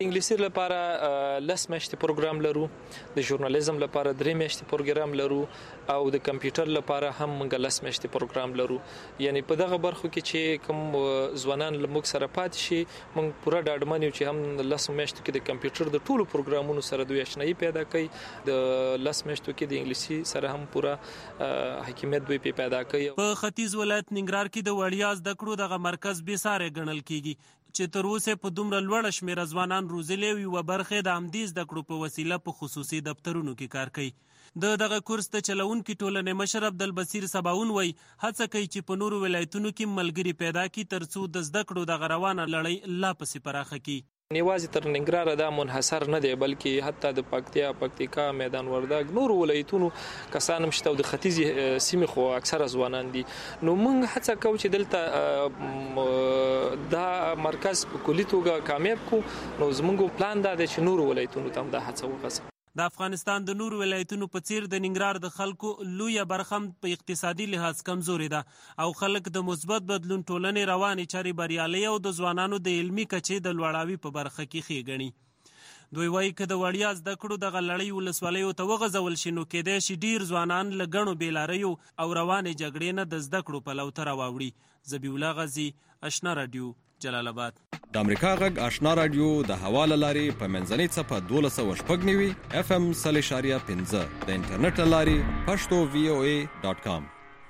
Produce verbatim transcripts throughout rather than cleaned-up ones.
انګلیسي لپاره لس میاشتې پروګرام لرو، د ژورنالیزم لپاره درې میاشتې پروګرام لرو او د کمپیوټر لپاره هم موږ لس میاشتې پروګرام لرو. یعنی په دغه برخو کې چې کوم ځوانان له موږ سره پاتې شي موږ پوره ډاډمن یو چې هم لس میاشتو کې د کمپیوټر د ټولو پروګرامونو سره دوی آشنایي پیدا کوي، د لس میاشتو کې د انګلیسي سره هم پوره حکمیت دوی پیدا کوي. په ختیځ ولایت ننګرهار کې د وړیا زده کړو دغه مرکز بې ساري ګڼل کیږي چې تر اوسه په دومره لوړه شمیره ځوانان روزلې وي و برخه د همدې زده کړو په وسیله په خصوصي دفترونو کې کار کوي. د دغه کورس د چلونکي ټولنې مشر عبدالبصیر سباون وایي هڅه کوي چې په نورو ولایتونو کې ملګري پیدا کړي ترڅو د زده کړو دغه روانه لړۍ لا پسې پراخه کړي. نیوازې تر ننګرهار دا منحصر نه دی بلکې حتی د پکتیا، پکتیکا، میدان وردګ نور ولایتونو کسان هم شته او د ختیځ سیمې خو اکثره ځوانان دي. نو موږ هڅه کوو چې دلته دا مرکز په کلي توګه کامیاب کو. نو زموږ پلان دا دی چې نور ولایتونو ته هم دا هڅه وکړو. د افغانستان د نور ولایتونو په څیر د ننګرهار د خلکو لویه برخه په اقتصادي لحاظ کمزوري ده او خلک د مثبت بدلون ټولنې روانې چارې بریالۍ او د ځوانانو د علمي کچې د لوړاوي په برخه کې ښې ګڼي. دوی وایي که د وړیا زده کړو دغه لړۍ ولسوالیو ته وغځول شي نو کېدای شي ډیر ځوانان له ګڼو بېلاریو او روانې جګړې نه د زده کړو پلو ته راواوړي. ذبیح الله غازي، آشنا راډیو، جلال آباد. د امریکا غږ آشنا راډیو د هوا له لارې په منځنۍ څپه دولس سوه شپږ نوي اف ام سل اشاریه پنځه د انټرنیټ له لارې پښتو وی او ای ډاټ کام.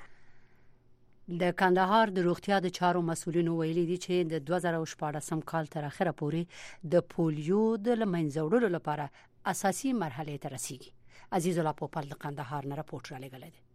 د کندهار د روغتیا د چارو مسؤلینو ویلي دي چې د دوه زره شپاړسم کال تر اخره پورې د پولیو د لمنځه وړلو لپاره اساسي مرحله ته رسیږي. عزیز الله پوپل د کندهار نه راپورټ را لګل دي.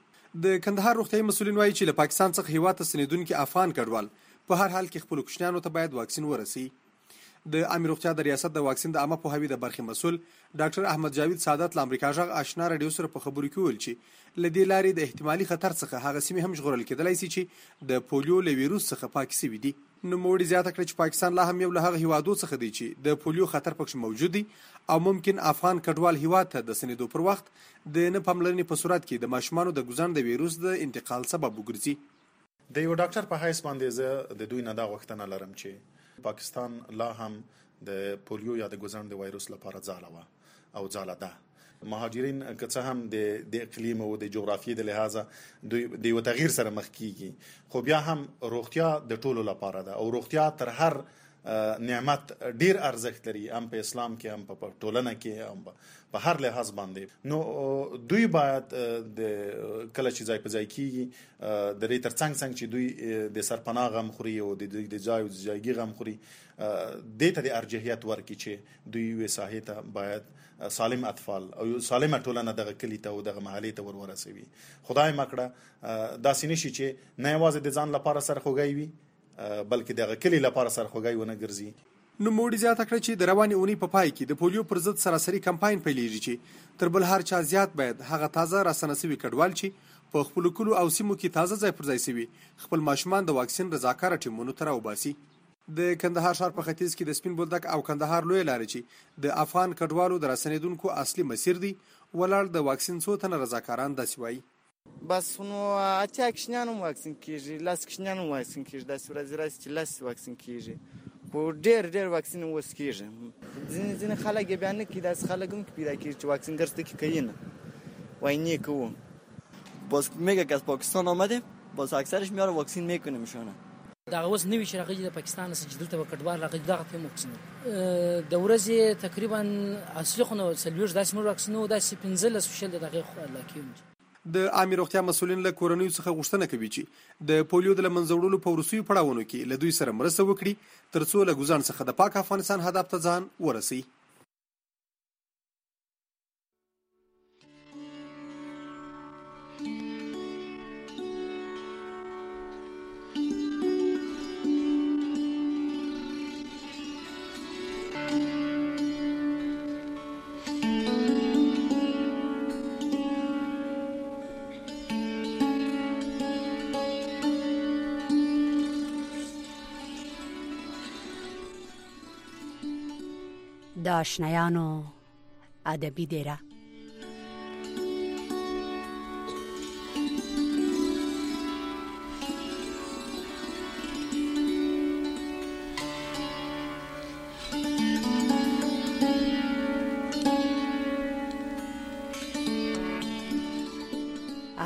د کندهار روغتیايي مسؤلین وایي چې له پاکستان څخه هیواد ته ستنېدونکي افغان کډوال په هر حال کې خپل کوچنیانو ته باید واکسین ورسي. د عامه روغتیا د ریاست د واکسین د عامه پوهاوي د برخې مسؤل ډاکټر احمد جاوید سعادت له امریکا غږ آشنا راډیو سره په خبرو کې ویل چې له دې لارې د احتمالي خطر څخه هغه سیمې هم ژغورل کېدلای شي چې د پولیو له ویروس څخه پاک شوي دي. نوموړي زیاته کړه چې پاکستان لا هم یو له هغه هیوادو څخه دی چې د پولیو خطر پکې موجود دی او ممکن افغان کډوال هیواد ته د سنېدو پر وخت د نه پاملرنې په صورت کې د ماشومانو د ګزن د ویروس د انتقال سبب وګرځي. د یو ډاکټر په حیث باندې زه د دوی نه دا غوښتنه لرم چې پاکستان لا هم د پولیو یا د ګزن د وایروس لپاره ځاله وه او ځاله ده. مهاجرین که څه هم د د اقلیم او د جغرافیې د لحاظه دوی د یو تغییر سره مخ کیږي خو بیا هم روغتیا د ټولو لپاره ده او روغتیا تر هر نعمت ډیر ارزښت لري، هم په اسلام کې هم په ټولنه کې هم په هر لحاظ باندې. نو دوی باید د کله چې ځای په ځای کیږي د دې ترڅنګ څنګه چې دوی د سرپناه غم خوري او د د ځای او ځایګي غم خوري دې ته د ارجحیت ورکړي چې دوی وې ساحې ته باید سالم اطفال او سالمه ټولنه دغه کلی ته او دغه محلې ته ورورسوي. خدای مکړه داسې نشي چې نه یوازې د ځان لپاره سرخوږی وي بلکې دغه کلی لپاره سرخوږی ونه ګرځي. نوموړي زیاته کړه چې د روانې اونۍ په پای کې د پولیو پر ضد سراسري کمپاین پیلېږي چې تر بل هر چا زیات باید هغه تازه راسنه شوي کډوال چې په خپلو کلو او سیمو کې تازه ځای پر ځای شوي خپل ماشومان د واکسین رضاکاره ټیمونو ته راوباسي. د کندهار ښار په ختیځ کې د سپین بولدک او کندهار لویه لارې چې د افغان کډوالو د راسنېدونکو اصلي مسیر دی ولاړ د واکسین څو تنه رضاکاران داسې وایي. بس نو اتیا کشنیان هم واکسین کیږي، لاس کشنیان هم واکسین کیږي، داسې ورځې راسي چې لاس واکسین کیږي خو ډېر ډېر واکسین اوس کیږي. ځینې ځینې خلک یې بیا نه کوي، داسې خلک هم پیدا کیږي چې واکسین گرفته که کوي نه وای نیکو باز میگه که از پاکستان آمده باز اکثرش میاره واکسین میکنه میشونه دا اوس نوی چې راغلی د پاکستان څخه چې دلته وکړبار راغلی دغه په واکسین د ورځې تقریبا اصلي خو نو سلویش داسې مو واکسین او داسې پنځلس فشل دغه خو لکه د عامه روغتیا مسؤلین له کورنیو څخه غوښتنه کوي چې د پولیو د لمنځه وړلو په وروستیو پړاوونو کې له دوی سره مرسته وکړي ترڅو له ګزن څخه د پاک افغانستان هدف ته ځان ورسي. د آشنایانو ادبي دیره.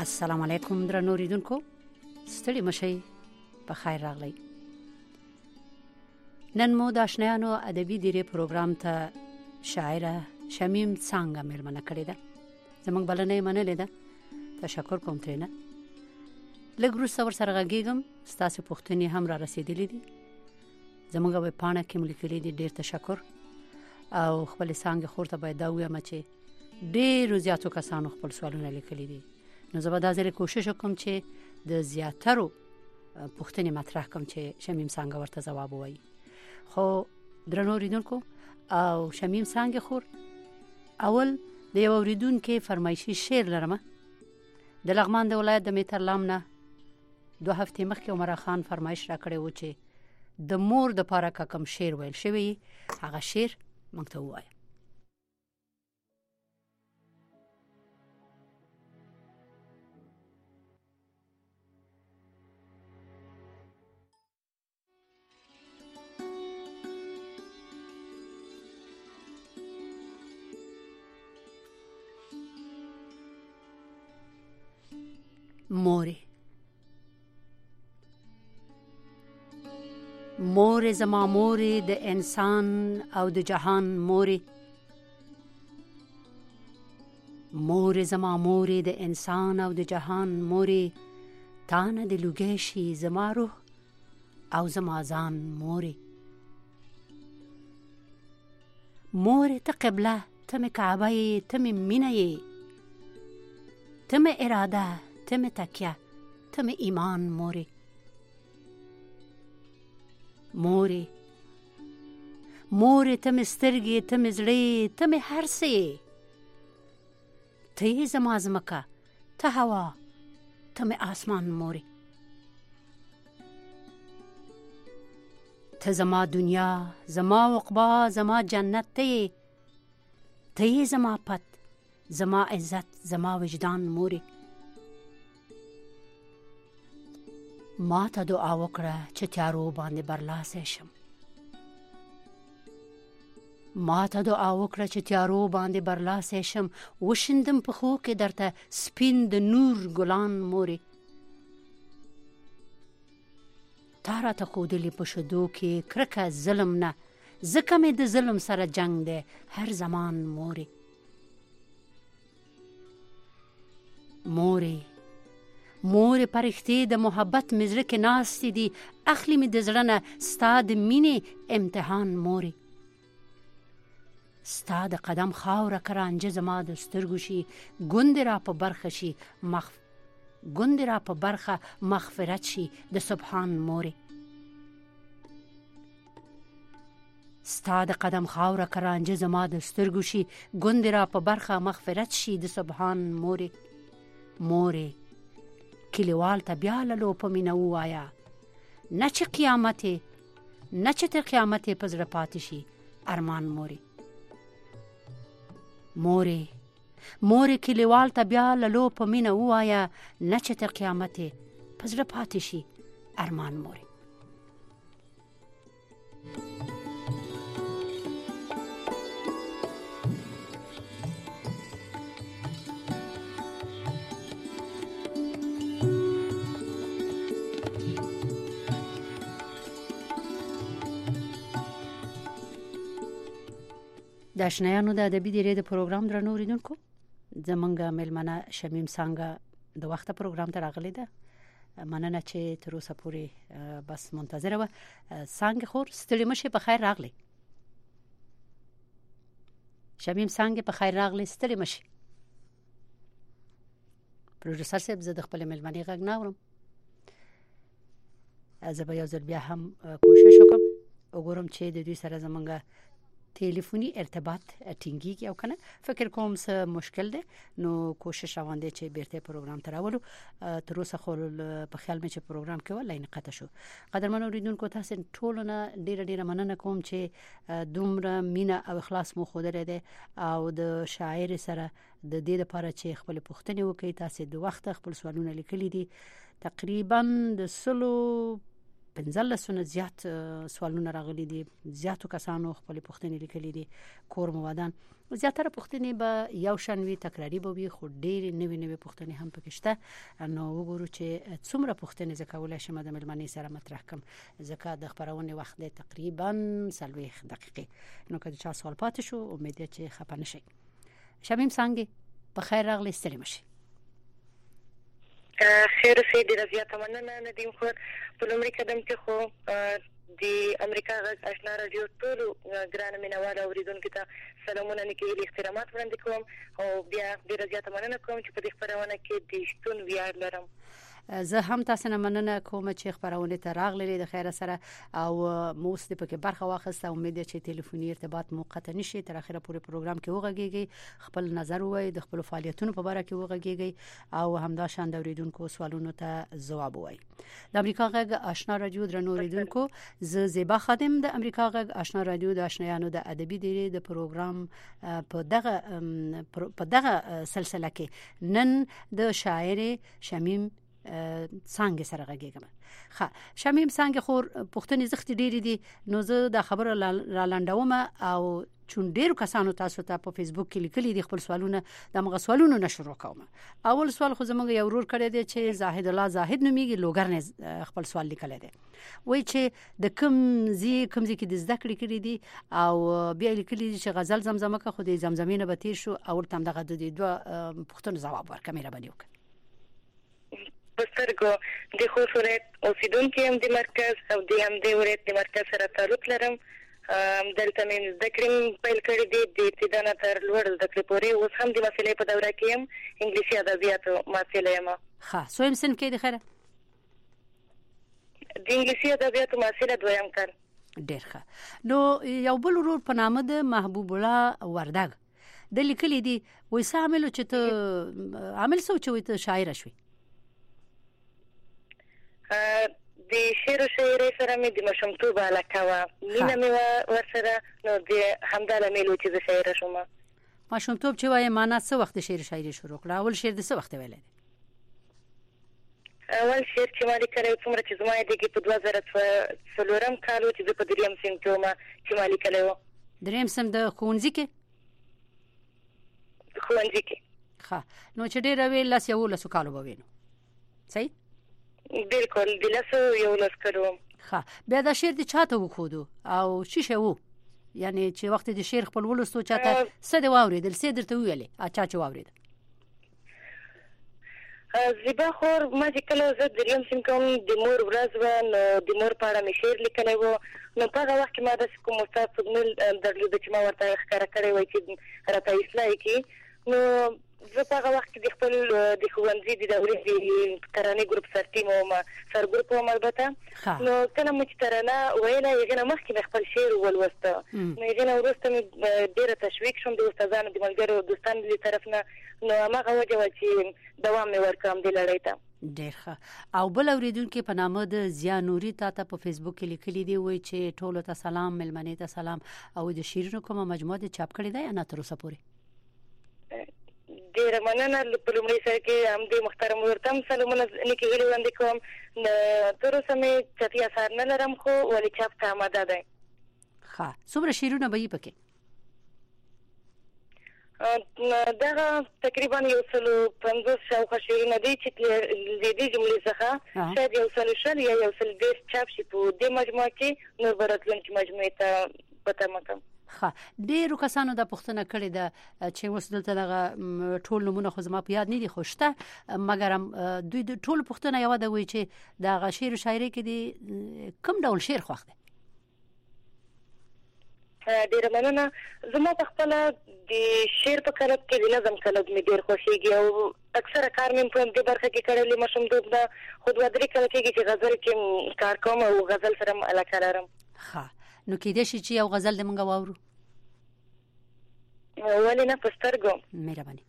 السلام علیکم درنو اوریدونکو، ستړي مشئ، په خیر راغلی. نن مو د آشنایانو ادبي دیرې پروګرام ته شاعره شمیم څانګه مېلمنه کړې ده. زموږ بلنه یې منلې ده، تشکر کوم ترېنه. لږ وروسته ورسره غږېږم، ستاسې پوښتنې هم را رسېدلې دي. زموږ ویب پاڼه کې مو لیکلي دي. ډېر تشکر. او خپلې څانګې خور ته باید دا ووایم چې ډېرو زیاتو کسانو خپل سوالونه لیکلي دي. نو زه به دا ځل کوشش وکړم چې د زیاترو پوښتنې مطرح کړم چې شمیم څانګه ورته ځواب ووایي. خو درنو اوریدونکو او شمیم څانګې خور، اول د یو اوریدونکي فرمایشي شعر لرمه. د لغمان د ولایت د میترلام نه دوه هفتې مخکې عمر خان فرمایش را کړی و چې د مور د پاره که کوم شعر ویل شوی، هغه شعر موږ ته ووایه. مورې مورې زما مورې د انسان او د جهان مورې، مورې زما مورې د انسان او د جهان مورې، تا نه د لوګی شي زما روح او زما ځان مورې. مورې ته قبله، ته مې کعبه یې، ته مې مینه یې، ته مې اراده، ته مې تکیه، ته مې ایمان مورې. مورې مورې ته مې سترګې، ته مې زړه، ته مې هر څه یې، ته یې زما ځمکه، ته هوا، ته مې آسمان مورې. ته زما دنیا، زما عقبا، زما جنت ته یې، ته یې زما پت، زما عزت، زما وجدان مورې. ما ته دعا وکړه چې تیارو باندې برلاسی شم، ما ته دعا وکړه چې تیارو باندې برلاسی شم، وشیندم پښو کې درته سپین د نور ګلان مورې. تا راته ښودلې په شیدو کې کرکه ظلم نه، ځکه مې د ظلم سره جنګ دی هر زمان مورې. مورې مورې پرښتې د محبت مې زړه کې ناستې دي، اخلي مې د زړه نه ستا د مینې امتحان مورې. ستا د قدم خاوره که رانجه زما د سترګو شي، ګوندې را په برخه شي مغف... ګوندې را په برخه مغفرت شي د سبحان مورې. ستا د قدم خاوره که رانجه زما د سترګو شي، ګوندې را په برخه مغفرت شي د سبحان مورې. مورې کلیوال ته بیا للو په مینه ووایه، نه چې قیامت یې، نه چې تر قیامت یې په زړه پاتې شي ارمان مورې. مورې مورې کلیوال ته بیا للو په مینه ووایه، نه چې تر قیامت یې په زړه پاتې شي ارمان مورې. د آشنایانو د ادبي دیرې د پروګرام درنو اوریدونکو، زمونږ مېلمنه شمیم څانګه د وخته پروګرام ته راغلې ده. مننه چې تر اوسه پورې بس منتظره وه. څانګې خور، ستړي مشې، په خیر راغلی. شمیم څانګې په خیر راغلی، ستړي مشې. پروډوسر صاحب، زه د خپلې مېلمنې غږ نه اورم. زه به یو ځل بیا هم کوشش وکړم وګورم چې د دوی سره زمونږ تلیفوني ارتباط ټینګیږي او کنه. فکر کوم څه مشکل دی، نو کوشش روان دی چې بیرته پروګرام ته راولو. تر اوسه خو په خیال مې چې پروګرام کې ولای نه قطع شو. قدرمن اوریدونکو، تاسو ټول نه ډیره ډیره مننه کوم چې دومره مینا او اخلاص مو خوده دی او د شاعر سره د دې لپاره چې خپل پوښتنه وکړي. تاسو د وخت خپل سوالونه لیکلي دي، تقریبا د سلو پنځلسونه زیات سوالونه راغلي دي، زیاتو کسانو خپل پوښتنې لیکلي دي. کور موادان زیاتره پوښتنې به یو شان وي، تکراری به وي، خو ډېرې نوې نوې پوښتنې هم پکې شته. نو وګورو چې څومره پوښتنې زه کولی شم د مېلمنې سره مطرح کړم، ځکه د خپرونې وخت دی تقریبا څلوېښت دقیقې. نو که د چا سوال پاتې شو امید دی چې خفه نه شئ. شمیم څانګې په خیر راغلی، ستړي مه شئ. خیر اوسئ، ډېره زیاته مننه ندیم خور. په لومړي قدم کې خو د امریکا غږ آشنا راډیو ټولو ګرانو مینوالو اورېدونکو ته سلامونه، نیکې احترامات وړاندې کوم او بیا ډېره زیاته مننه کوم چې په دې خپرونه کې د شتون ویاړ لرم. زه هم تاسو نه مننه کوم چې خبرونه ته راغلي د خیر سره او مو ست په کې برخه واخسته. امید ده چې ټلیفوني ارتباط مو قطع نشي، تر اخره پورې پروګرام کې وغږیږي، خپل نظر وایي، د خپل فعالیتونو په اړه کې وغږیږي او همدا شان د اوریدونکو سوالونو ته ځواب وایي. د امریکا غږ آشنا رادیو درنو اوریدونکو، زه زیبا خادم د امریکا غږ آشنا رادیو د آشنایانو د ادبي ډیری د پروګرام په دغه په دغه سلسله کې نن د شاعر شمیم څنګه سره غږیږم. ښه شمیم څنګه خور پښتني زخت ډېری دي، نو زه د خبره را لاندوم او چون ډېر کسانو تاسو ته په فیسبوک کې لیکلي دي خپل سوالونه، د موږ سوالونو نشرو کوم. اول سوال خو زموږ یو ورور کړی دی چې زاهد الله زاهد نوميږي، لوګر نه خپل سوال لیکلی دی. وایي چې د کوم زی کوم زی کې د زده کړې کړې دي او بیا لیکلي دي چې غزل زمزمه که خو د زمزمې نه به تیر شو او تم دغه د دوه پښتنو ځواب ورکړه. مهرباني وکړه. بسترګو د خوشورت اوسیدونکو هم د مرکز او د هم د ورت د مرکز سره تعلق لرم. دلته مې زده کړې پیل کړې دي د ابتدا تر لوړ زده کړې پورې. اوس هم د مسلې په دوره کې یم، انګلیسي ادبیاتو مسلې یم. ښه سویم سن کې د خیره د انګلیسي ادبیاتو مسلې دویم کړ. ډېر ښه. نو یو بل ورور په نامه د محبوب الله وردګ د لیکلي دي، وایي څه عامل چې ته عامل څه چې وایي ته شاعره شوې؟ د شعر او شاعرۍ سره مې د ماشومتوب علاقه وه، مینه مې وه ورسره، نو د همدا لامل و چې زه شاعره شوم. ماشومتوب چې وایې معنا څه وخت شعر شاعري شروع کړه؟ اول شعر د څه وخت ویلی دی؟ اول شعر چې ما لیکلی څومره چې زما یادېږي په دوه زره څلورم کال و چې زه په درېیم صنف کې وم چې ما لیکلی و. درېیم صنف د ښوونځي کې؟ ښوونځي کې. ښه نو چې ډېره وې لس یولسو کالو به وې نو صحیح؟ بالکل د لسو یولس کالو. ښه بیا دا شعر د چا ته وښودو او څه شی و؟ یعنې چې وخت د شعر خپل ولوستو چا ته څه دې واورېدل، څه درته وویلې چا چې واورېدل؟ زیبا خور ما چې کله زه درېیم صنف کې وم د مور ورځ وه، نو د مور په اړه مې شعر لیکلی و. نو په هغه وخت کې ما داسې کوم استاد څوک درلوده چې ما ورته ښکاره کړی وای چې راته اصلاح یې کړي. نو زه په هغه وخت کې د خپل د ښوونځي د دورې د ترانې ګروپ سرټیم وم، سرګروپ وم البته. نو کله مې چې ترانه ویله هغې نه مخکې مې خپل شعر ولوسته، نو هغې نه وروسته مې ډېره تشویق شوم د استادانو د ملګرو دوستانو د طرف نه، نو هماغه وجه وه چې دوام مې ورکړم دې لړۍ ته. ډېر ښه. او بل اورېدونکي په نامه د ضیا نوري تا ته په فیسبوک کې لیکلي دي، وایي چې ټولو ته سلام، مېلمنې ته سلام، او د شعرونو کومه مجموعه دې چاپ کړې ده یا نه تر اوسه پورې؟ ډېره مننه. په لومړي سر کې هم د محترم ورور ته هم سلامونه نیکې هیلې وړاندې کوم. تر اوسه مې چاپي اثار نه لرم خو ولې چاپ ته آماده دی. ښه څومره شعرونه به یې پکې؟ دغه تقریبا یو سلو پنځوس شاوخوا شعرونه دي چې د دې جملې څخه شاید یو سلو شل یا یو سل دېرش چاپ شي په دې مجموعه کې، نور به راتلونکي مجموعې ته په تمه کوم. ښه ډېرو کسانو دا پوښتنه کړې ده چې اوس دلته دغه ټول نومونه خو زما په یاد نه دي خو شته، مګر دوی د ټولو پوښتنه یوه ده، وایي چې دغه شعر و شاعرۍ کې د کوم ډول شعر خوښ دی؟ ډېره مننه. زما په خپله د شعر په کلب کې د نظم کلب مې ډېر خوښېږي او اکثره کار مې په دې برخه کې کړی ماشومتوب نه، خو دوه درې کله کېږي چې غزل کې کار کوم او غزل سره م علاقه لرم. ښه نو کېدای شي چې یو غزل دې موږ واورو؟ ولې نه، په سترګو. مهرباني.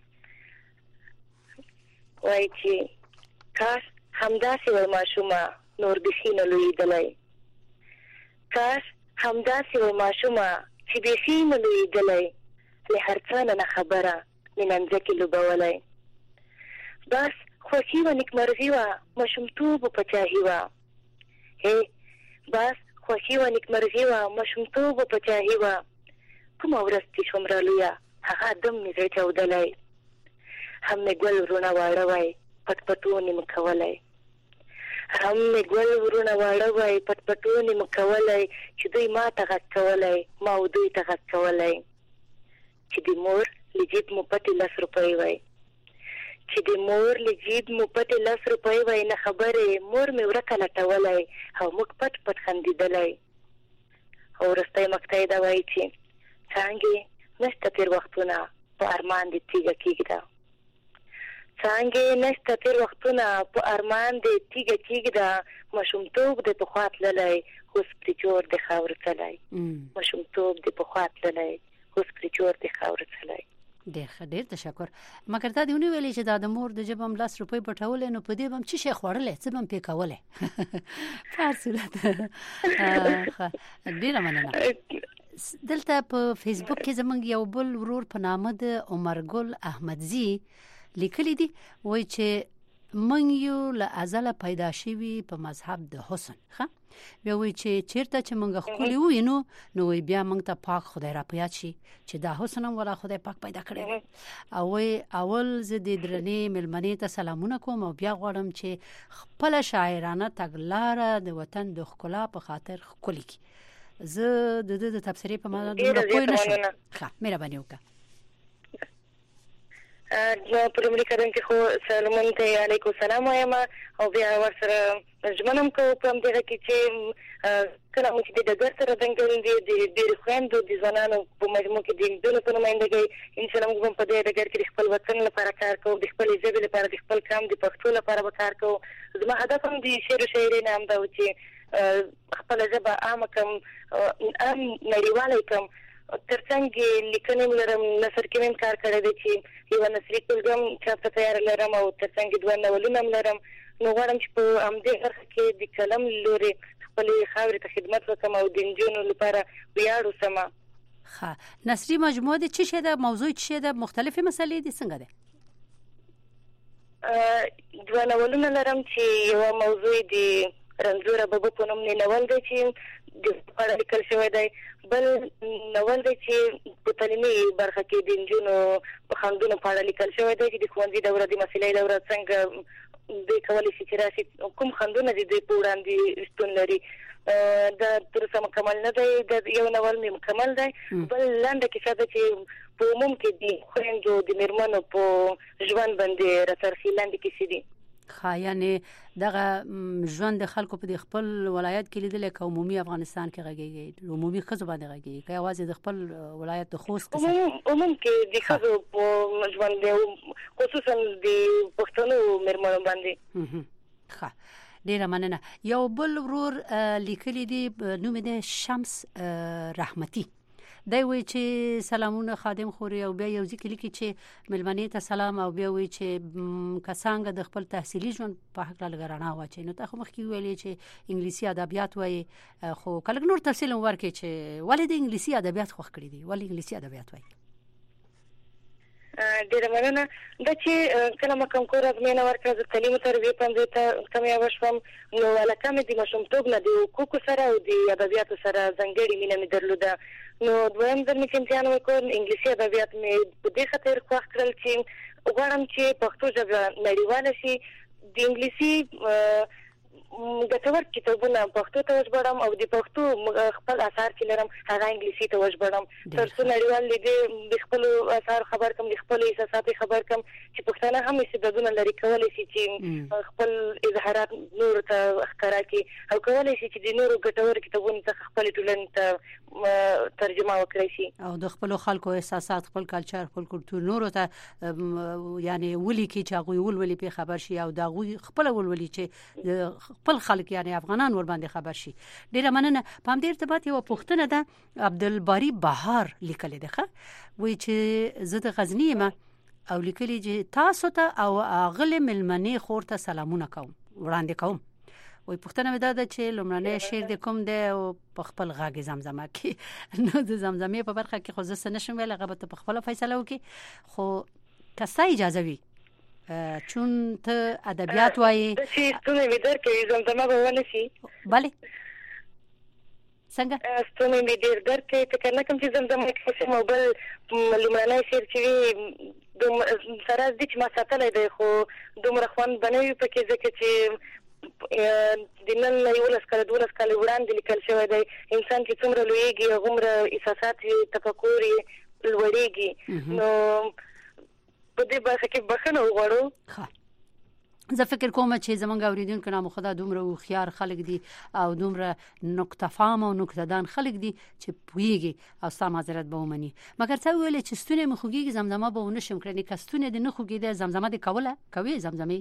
وایي چې کاش همداسې وای ماشومه نور بیخي نه لویېدلی، کاش همداسې وای ماشومه چې بیخي نه لویېدلی، له هر څه نه نه خبره مې ننځکې لوبولی. بس خوښي وه، نیکمرغي وه، ماشومتوب و پاچاهي وه، هي بس خوشي و نیکمرغي و ماشومتوب په چاهي و کوم ورځ چې شومره لویا هغه دم مې زړه چاودلی هم مې ګل ورونه واړه وای پټ پټونې مې کولای هم مې ګل ورونه واړه وای پټ پټونې مې کولای چې دوی ما ته غږ کولی ما و دوی ته غږ کولی چې د مور له جیب مو پټې لس روپۍ وای چې د مور له جیب مو پټې لس روپۍ وای نه خبرې مور مې ورکه لټولی او موږ پټ پټ خندېدلی او وروستی مقطع دا وایي چې څانګې نشته تېر وختونه په ارمان دې تیږه کېږده څانګې نشته تېر وختونه په ارمان دې تیږه کېږده ماشومتوب دې پخوا تللی اوس پرې جوړ د خاورو څلی ماشومتوب دې پخوا تللی اوس پرې جوړ د خاورو څلی ډېر ښه ډېر تشکر مګر دا دې ونې ویلې چې دا د مور د جیب هم لس روپۍ پټولی نو په دې به هم څه شی خوړلی څه به هم پې کولی په هر صورت ډېره مننه دلته په فیسبوک کې زمونږ یو بل ورور په نامه د عمرګل احمدزي لیکلی دي وایي چې موږ یو له ازله پیدا شوي په مذهب د حسن ښه بیا وایي چې چیرته چې موږ ښکلي ووینو نو وایي بیا موږ ته پاک خدای را په یاد شي چې دا حسن هم والا خدای پاک پیدا کړی او وایي اول زه د درنې مېلمنې ته سلامونه کوم او بیا غواړم چې خپله شاعرانه تګلاره د وطن د ښکلا په خاطر ښکلي کړي زه د دې د تبصرې په معنا دومره پوه نه شم ښه مهرباني وکړه نو په لومړي قدم کې خو سلمان ته علیکم السلام وایم او بیا ورسره ژمنم کوم په دغه کې چې کله مو چې د ډګر سره دنګل دي د ډېرو خویندو د ځوانانو په مجموع کې د نجونو په نمایندګۍ انشاءالله موږ هم په دې ډګر کې د خپل وطن لپاره کار کوو د خپلې ژبې لپاره د خپل قام د پښتو لپاره به کار کوو زما هدف هم د شعر و شاعرۍ نه همدا و چې خپله ژبه عامه کړم عام نړیواله کړم ترڅنګ لیکنې لرم نثر کې هم کار کړی دی چې یوه نثري ټولګه هم چاپ ته تیاره لرم او ترڅنګ دوه ناولونه هم لرم نو غواړم چې په همدې برخه کې د قلم له لورې خپلې خاورې ته خدمت وکړم او د نجونو لپاره ویاړ اوسم ښه نثري مجموعه د څه شی ده موضوع څه شی ده مختلفې مسلې دي څنګه ده دوه ناولونه لرم چې یوه موضوع د رنځوره بابا په نوم ناول دی چې د اړه لیکل شوی دی بل ناول دی چې په تعلیمي برخه کې د نجونو په خنډونو په اړه لیکل شوی دی چې د ښوونځي دوره د مسلې دوره څنګه دوی کولی شي چې راشي کوم خنډونه دي دوی په وړاندې شتون لري دا تر اوسه مکمل نه دی د یو ناول مې مکمل دی بل لنډه کیسه ده چې په عموم کې د خویندو د مېرمنو په ژوند باندې راڅرخي لنډې کیسې دي ښه یعنې دغه ژوند د خلکو په خپل ولایت کې لیدلی که عمومي افغانستان کې غږیږي عمومي ښځو باندې غږیږي که یوازې د خپل ولایت د خوست عموم کې د ښځو په ژوند خصوصا د پښتنو مېرمنو باندې ښه ډېره مننه یو بل ورور لیکلی دی نوم یې دی شمس رحمتي دی وایي چې سلامونه خادم خوري او بیا یو ځای کې لیکي چې مېلمنې ته سلام او بیا وایي چې که څنګه د خپل تحصیلي ژوند په هکله لږه رڼا واچوي نو تا خو مخکې وویلې چې انګلیسي ادبیات وایي خو که لږ نور تفصیل هم ورکړې چې ولې د انګلیسي ادبیات خوښ کړي دي ولې انګلیسي ادبیات وایي ډېره مننه دا چې کله ما کوم کور ازموینه ورکړه زه تعلیم او تربیې پوهنځي ته کامیابه شوم نو علاقه مې د ماشومتوب نه د حقوقو سره او د ادبیاتو سره ځانګړې مینه مې درلوده نو دویم ځل مې چې امتحان وکړ انګلیسي ادبیات مې په دې خاطر خوښ کړل چې غواړم چې پښتو ژبه نړیواله شي د انګلیسي ګټور کتابونه پښتو ته وژباړم او د پښتو خپل اثار چې لرم هغه انګلیسي ته وژباړم تر څو نړیوال دې د خپل اثار خبر کم د خپل احساسات خبر کم چې پښتانه هم استعدادونه لري کولای شي چې خپل اظهارات نور ته ښکارا کړي او کولای شي چې د نورو ګټور کتابونو څخه خپل ټولنې ته ترجمه وکړي شي او د خپل خلکو احساسات خپل کلچر خپل کلتور نورو ته یعنی ولي کې چې هغه ولولي په خبر شي او دا خپل ولولي چې خپل خلک یعنی افغانان ور باندې خبر شي ډیره مننه په دې ارتباط یو پوښتنه ده عبدالباری بهار لیکل دی ښه وایي چې زه د غزنی یم او لیکلي چې تاسو ته او اغله ملمنې خور ته سلامونه کوم وړاندې کوم وای پښتنه مې دا ده چې لومړنی شعر د کوم دی او په خپل غاګ زمزمه کې نو د زمزمې په برخه کې خو زه نشم ویل هغه به په خپل فیصله وکي خو کستا اجازه وي چون ته ادبیات وایي چې ستونی مې درکوي زمزمه به ونه شي بله څنګه ستونی مې ډېر درد کوي فکر نه کوم چې زمزمه کوم او بل لومړنی شعر چې وي سره دي چې ما ساتلی دی خو دومره خوند به نه وي پکې ځکه چې د نن نه یولس کاله دولس کاله وړاندې لیکل شوی دی انسان چې څومره لویېږي هغومره احساسات یې تفکر یې لوړېږي نو په دې برخه کې بخښنه وغواړو زه فکر کوم چې زمونږ اوریدونکو نامو خدا دومره هوښیار خلک دي او دومره نقطه فهم او نقطه دان خلک دي چې پوهیږي او ستا معذرت به ومني مګر څه ویلې چې ستونی مې خوږېږي زمزمه به ونه شم کړی که ستونی دې نه خوږېده زمزمه دې کوله کوې زمزمې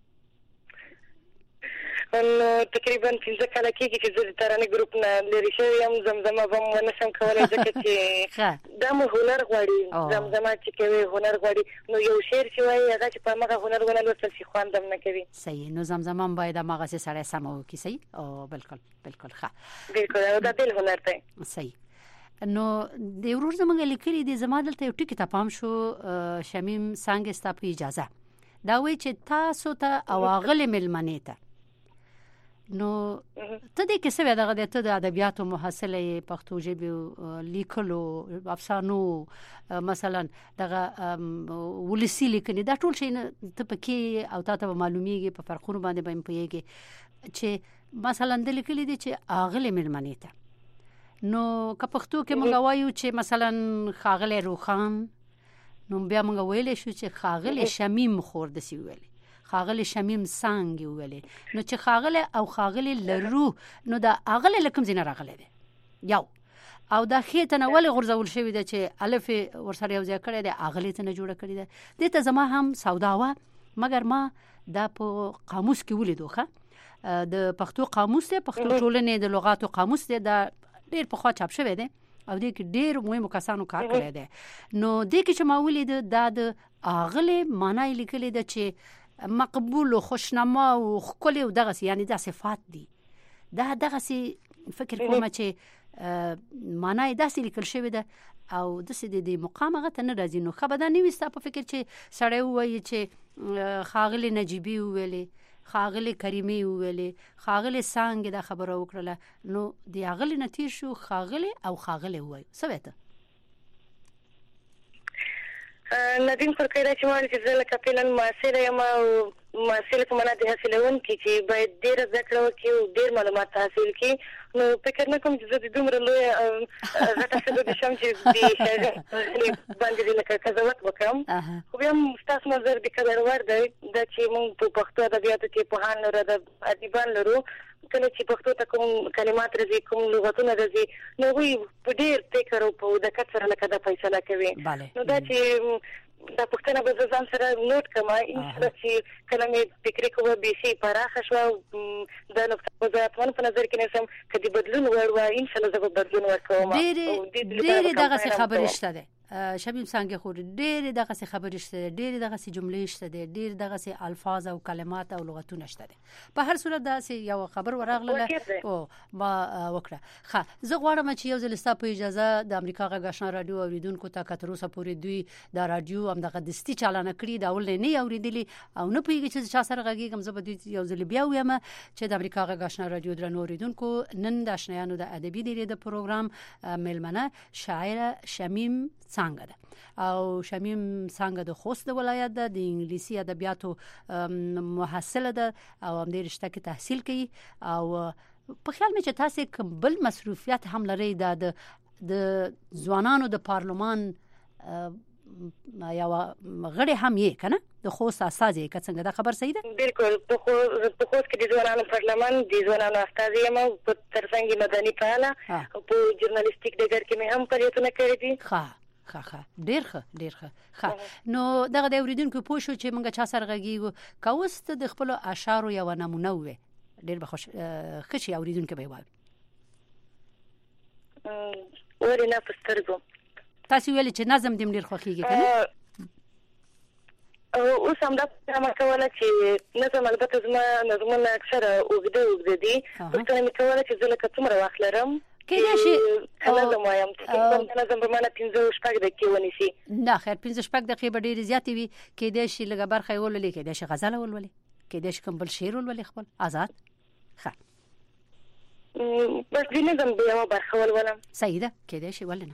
نو تقریبا پنځه کاله کېږي چې زه د ترانې ګروپ نه لرې شوې یم زمزمه به م ونه شم کولی ځکه چې دا مو هنر غواړي زمزمه چې کوي هنر غواړي نو یو شعر چې وایي هغه چې په همغه هنر ونه لوستل شي خوند هم نه کوي صحیح نو زمزمه هم باید همغسې سړی سمه وکړي صحیح او بالکل بالکل ښه بالکل او دا بېل هنر دی صحیح نو د ورور زمونږ لیکلي دي زما دلته یو ټکي ته پام شو شمیم څانګې ستا په اجازه دا وایي چې تاسو ته او هغلې مېلمنې ته نو ته دې کې څه وی دغه ته د ادبیاتو محصله پښتو ژبې لیکلو افسانو مثلا دغه ولسی لیکنې دا ټول شي ته پکې او تاسو به معلومیږي په فرقونو باندې به پوهیږي چې مثلا د لیکلې دي چې اغله ملمنې ته نو که پښتو کې موږ وایو چې مثلا خاغله روخان نو بیا موږ ویلې شو چې خاغله شمیم خور د سی ویلې خاغله شمیم څنګه ویلې نو چې خاغله او خاغله لرو نو دا اغله لکم زینه راغله دي یو او دا خېته نه ولې غرزول شوی دی چې الف ورسره یو ځای کړی دی اغله ته نه جوړه کړی دی دته زما هم سودا وا مګر ما دا په قاموس کې ولیدو ښه د پښتو قاموس دی پښتو ټولنې د لغاتو قاموس دی دا ډېر په خوا چاپ شوی دی او دې کې ډېر مهمو کسانو کار کړی دی نو دې کې چې ما ولید دا د اغله معنی لیکلې ده چې مقبول او خوشنما او خولي او دغه یعنی دا صفات دي دا دغه فکر کوم چې معنی داسې لیکل شوی ده او داسې د مقام هغه ته نه راځي نو خبره نه وستا په فکر چې سړی وایي چې خاغلی نجیبی ویلې خاغلی کریمی ویلې خاغلی څنګه دا خبره وکړه نو دی اغلی نتیر شو خاغلی او خاغلی وایي سویته ندیم فرقیره چې وایي چې زه لکه فعلا معاصره یم او معاصره په معنا د حاصلونکي چې باید ډېره زده کړه وکړي او ډېر معلومات حاصل کړي نو فکر نه کوم چې زه د دومره لویه غټه ښځه دې شم چې د شاعرۍ باندې دې لکه قضاوت وکړم خو بیا هم ستاسو نظر د قدر وړ دی دا چې موږ په پښتو ادبیاتو کې پوهان لرو ادیبان لرو کله چې پښتو ته کوم کلمات راځي کوم لغتونه راځي نو هغوی په ډېر فکر او په دقت سره لکه دا فیصله کوي نو دا چې دا پښتنه به ځان سره نوٹ کړم انشاءالله چې کله مې فکري کومه بیسي پراخه شوه دا نقطه به زه اتمن په نظر کې نیسم که د بدلون وړ وه انشاءالله زه به بدلون ورکوم ډېرې دغسې خبرې شته دی شمیم څنګه خو ډېرې دغسې خبرې شته دی ډېرې دغسې جملې شته دی ډېر دغسې الفاظ او کلمات او لغتونه شته دی په هر صورت داسې یو خبر ورغله او ما وکړه ښه زه غواړم چې یو ځل ستا په اجازه د امریکا غږ آشنا راډیو اوریدونکو ته که تر اوسه پورې دوی دا راډیو همدغه دستي چالانه کړي دا ول نه اورېدلي او نه پوهېږي چې چا سره غږېږم زه به دوی یو ځل بیا ووایم چې د امریکا غږ آشنا راډیو درنو اوریدونکو نن د آشنایانو د ادبي ډیرې د پروګرام میلمنه شاعره شمیم څنګه ده او شمیم څنګه د خوست ولایت ده د انګلیسي ادبیاتو محصله ده او هم د رشته کې تحصیل کوي او په خیال مې چې تاسو بل مصروفیت هم لري د د ځوانانو د پارلمان یا غړي هم یې کنه د خوست استازي که څنګه دا خبر صحیح ده بالکل په خوست کې د ځوانانو پارلمان د ځوانانو استازي یم په ترڅنګ مدني فعاله په ژورنالیستیک ډګر کې مې هم فعالیتونه کړي دي ښه ښه ښه ډېر ښه ډېر ښه ښه نو دغه د اوریدونکو پوه شو چې موږ چا سره غږیږو که اوس ته د خپلو اشعارو یوه نمونه ووې ډېر به خوش ښه شي اوریدونکي به یې واوري ولې نه په سترګو تاسو ویلې چې نظم دې ډېر خوښېږي که نه اوس همدا پوښتنه کوله چې نظم البته زما نظمونه اکثره اوږده اوږده دي پوښتنه مې کوله چې زه لکه څومره وخت لرم کېدای شي نظم وایم چې نظم به معنی پنځه شپږ دقیقې ونیسي. نه خیر پنځه شپږ دقیقې به ډېرې زیاتې وي. کېدای شي لږه برخه یې ولولي، کېدای شي غزل ولولي، کېدای شي کوم بل شعر ولولي خپل آزاد. ښه بس د نظم به یوه برخه ولولم. صحیح ده، کېدای شي ولې نه.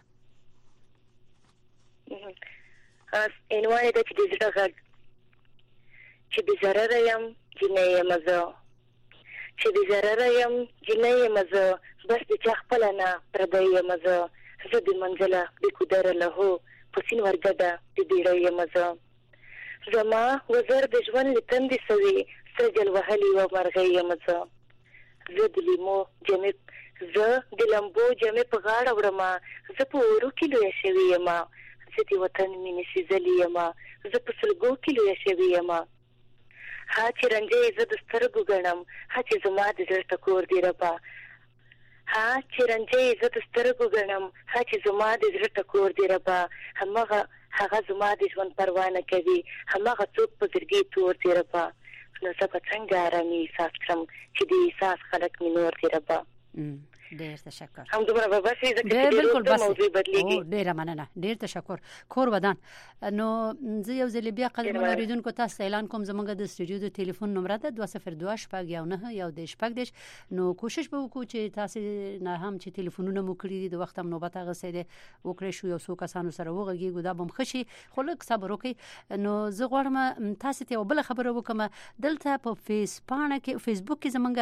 عنوان یې ده چې د زړه غږ چې بې ضرره یم جینۍ یم زه، چې بې ضرره یم جینۍ یم زه، بس د چا خپله نه پردی یم زه، زه بې منزله بې کودره لهو په سیند ورګډه د بیړۍ یم زه. زما وزر د ژوند له تندې سوې سره جل وهلې یوه مرغۍ یم زه. زه د لیمو جمې زه د لمبو جمې په غاړه وړمه، زه په اورو کې لویه شوې یم، زه د وطن مینې سېزلې یم، زه په سلګو کې لویه شوې یم. ها چې رنجه زه د سترګو ګڼم، ها چې زما د زړه ټکور دی ربه، ها چې رنجه زه د سترګو ګڼم، ها چې زما د زړه ټکور دی ربه، همغه هغه زما د ژوند پروا نه کوي، همغه څوک په زړګي تور دی ربه. نو زه به څنګه ارامي احساس کړم چې د احساس خلک مې نور دی ربه. ډېر تشکر. همدومره به بس وي ځکه چې بالکل بس موضوع بدلېږي. ډېره مننه، ډېر تشکر. کور ودان. نو زه یو ځل بیا قدرمنو اوریدونکو تاسو ته اعلان کوم زموږ د استودیو د ټلیفون نمبر ده دوه صفر دوه شپږ یو نهه یو دېرش شپږ دېرش. نو کوشش به وکړو چې تاسو نه هم چې ټلیفونونه مو کړي دي د وخت هم نوبت هغسې دی وکړی شو یو څو کسانو سره وغږېږو دا به هم ښه شي، خو لږ صبر وکړئ. نو زه غواړم تاسو ته یوه بله خبره وکړم. دلته په فیس پاڼه کې فیسبوک کې زموږ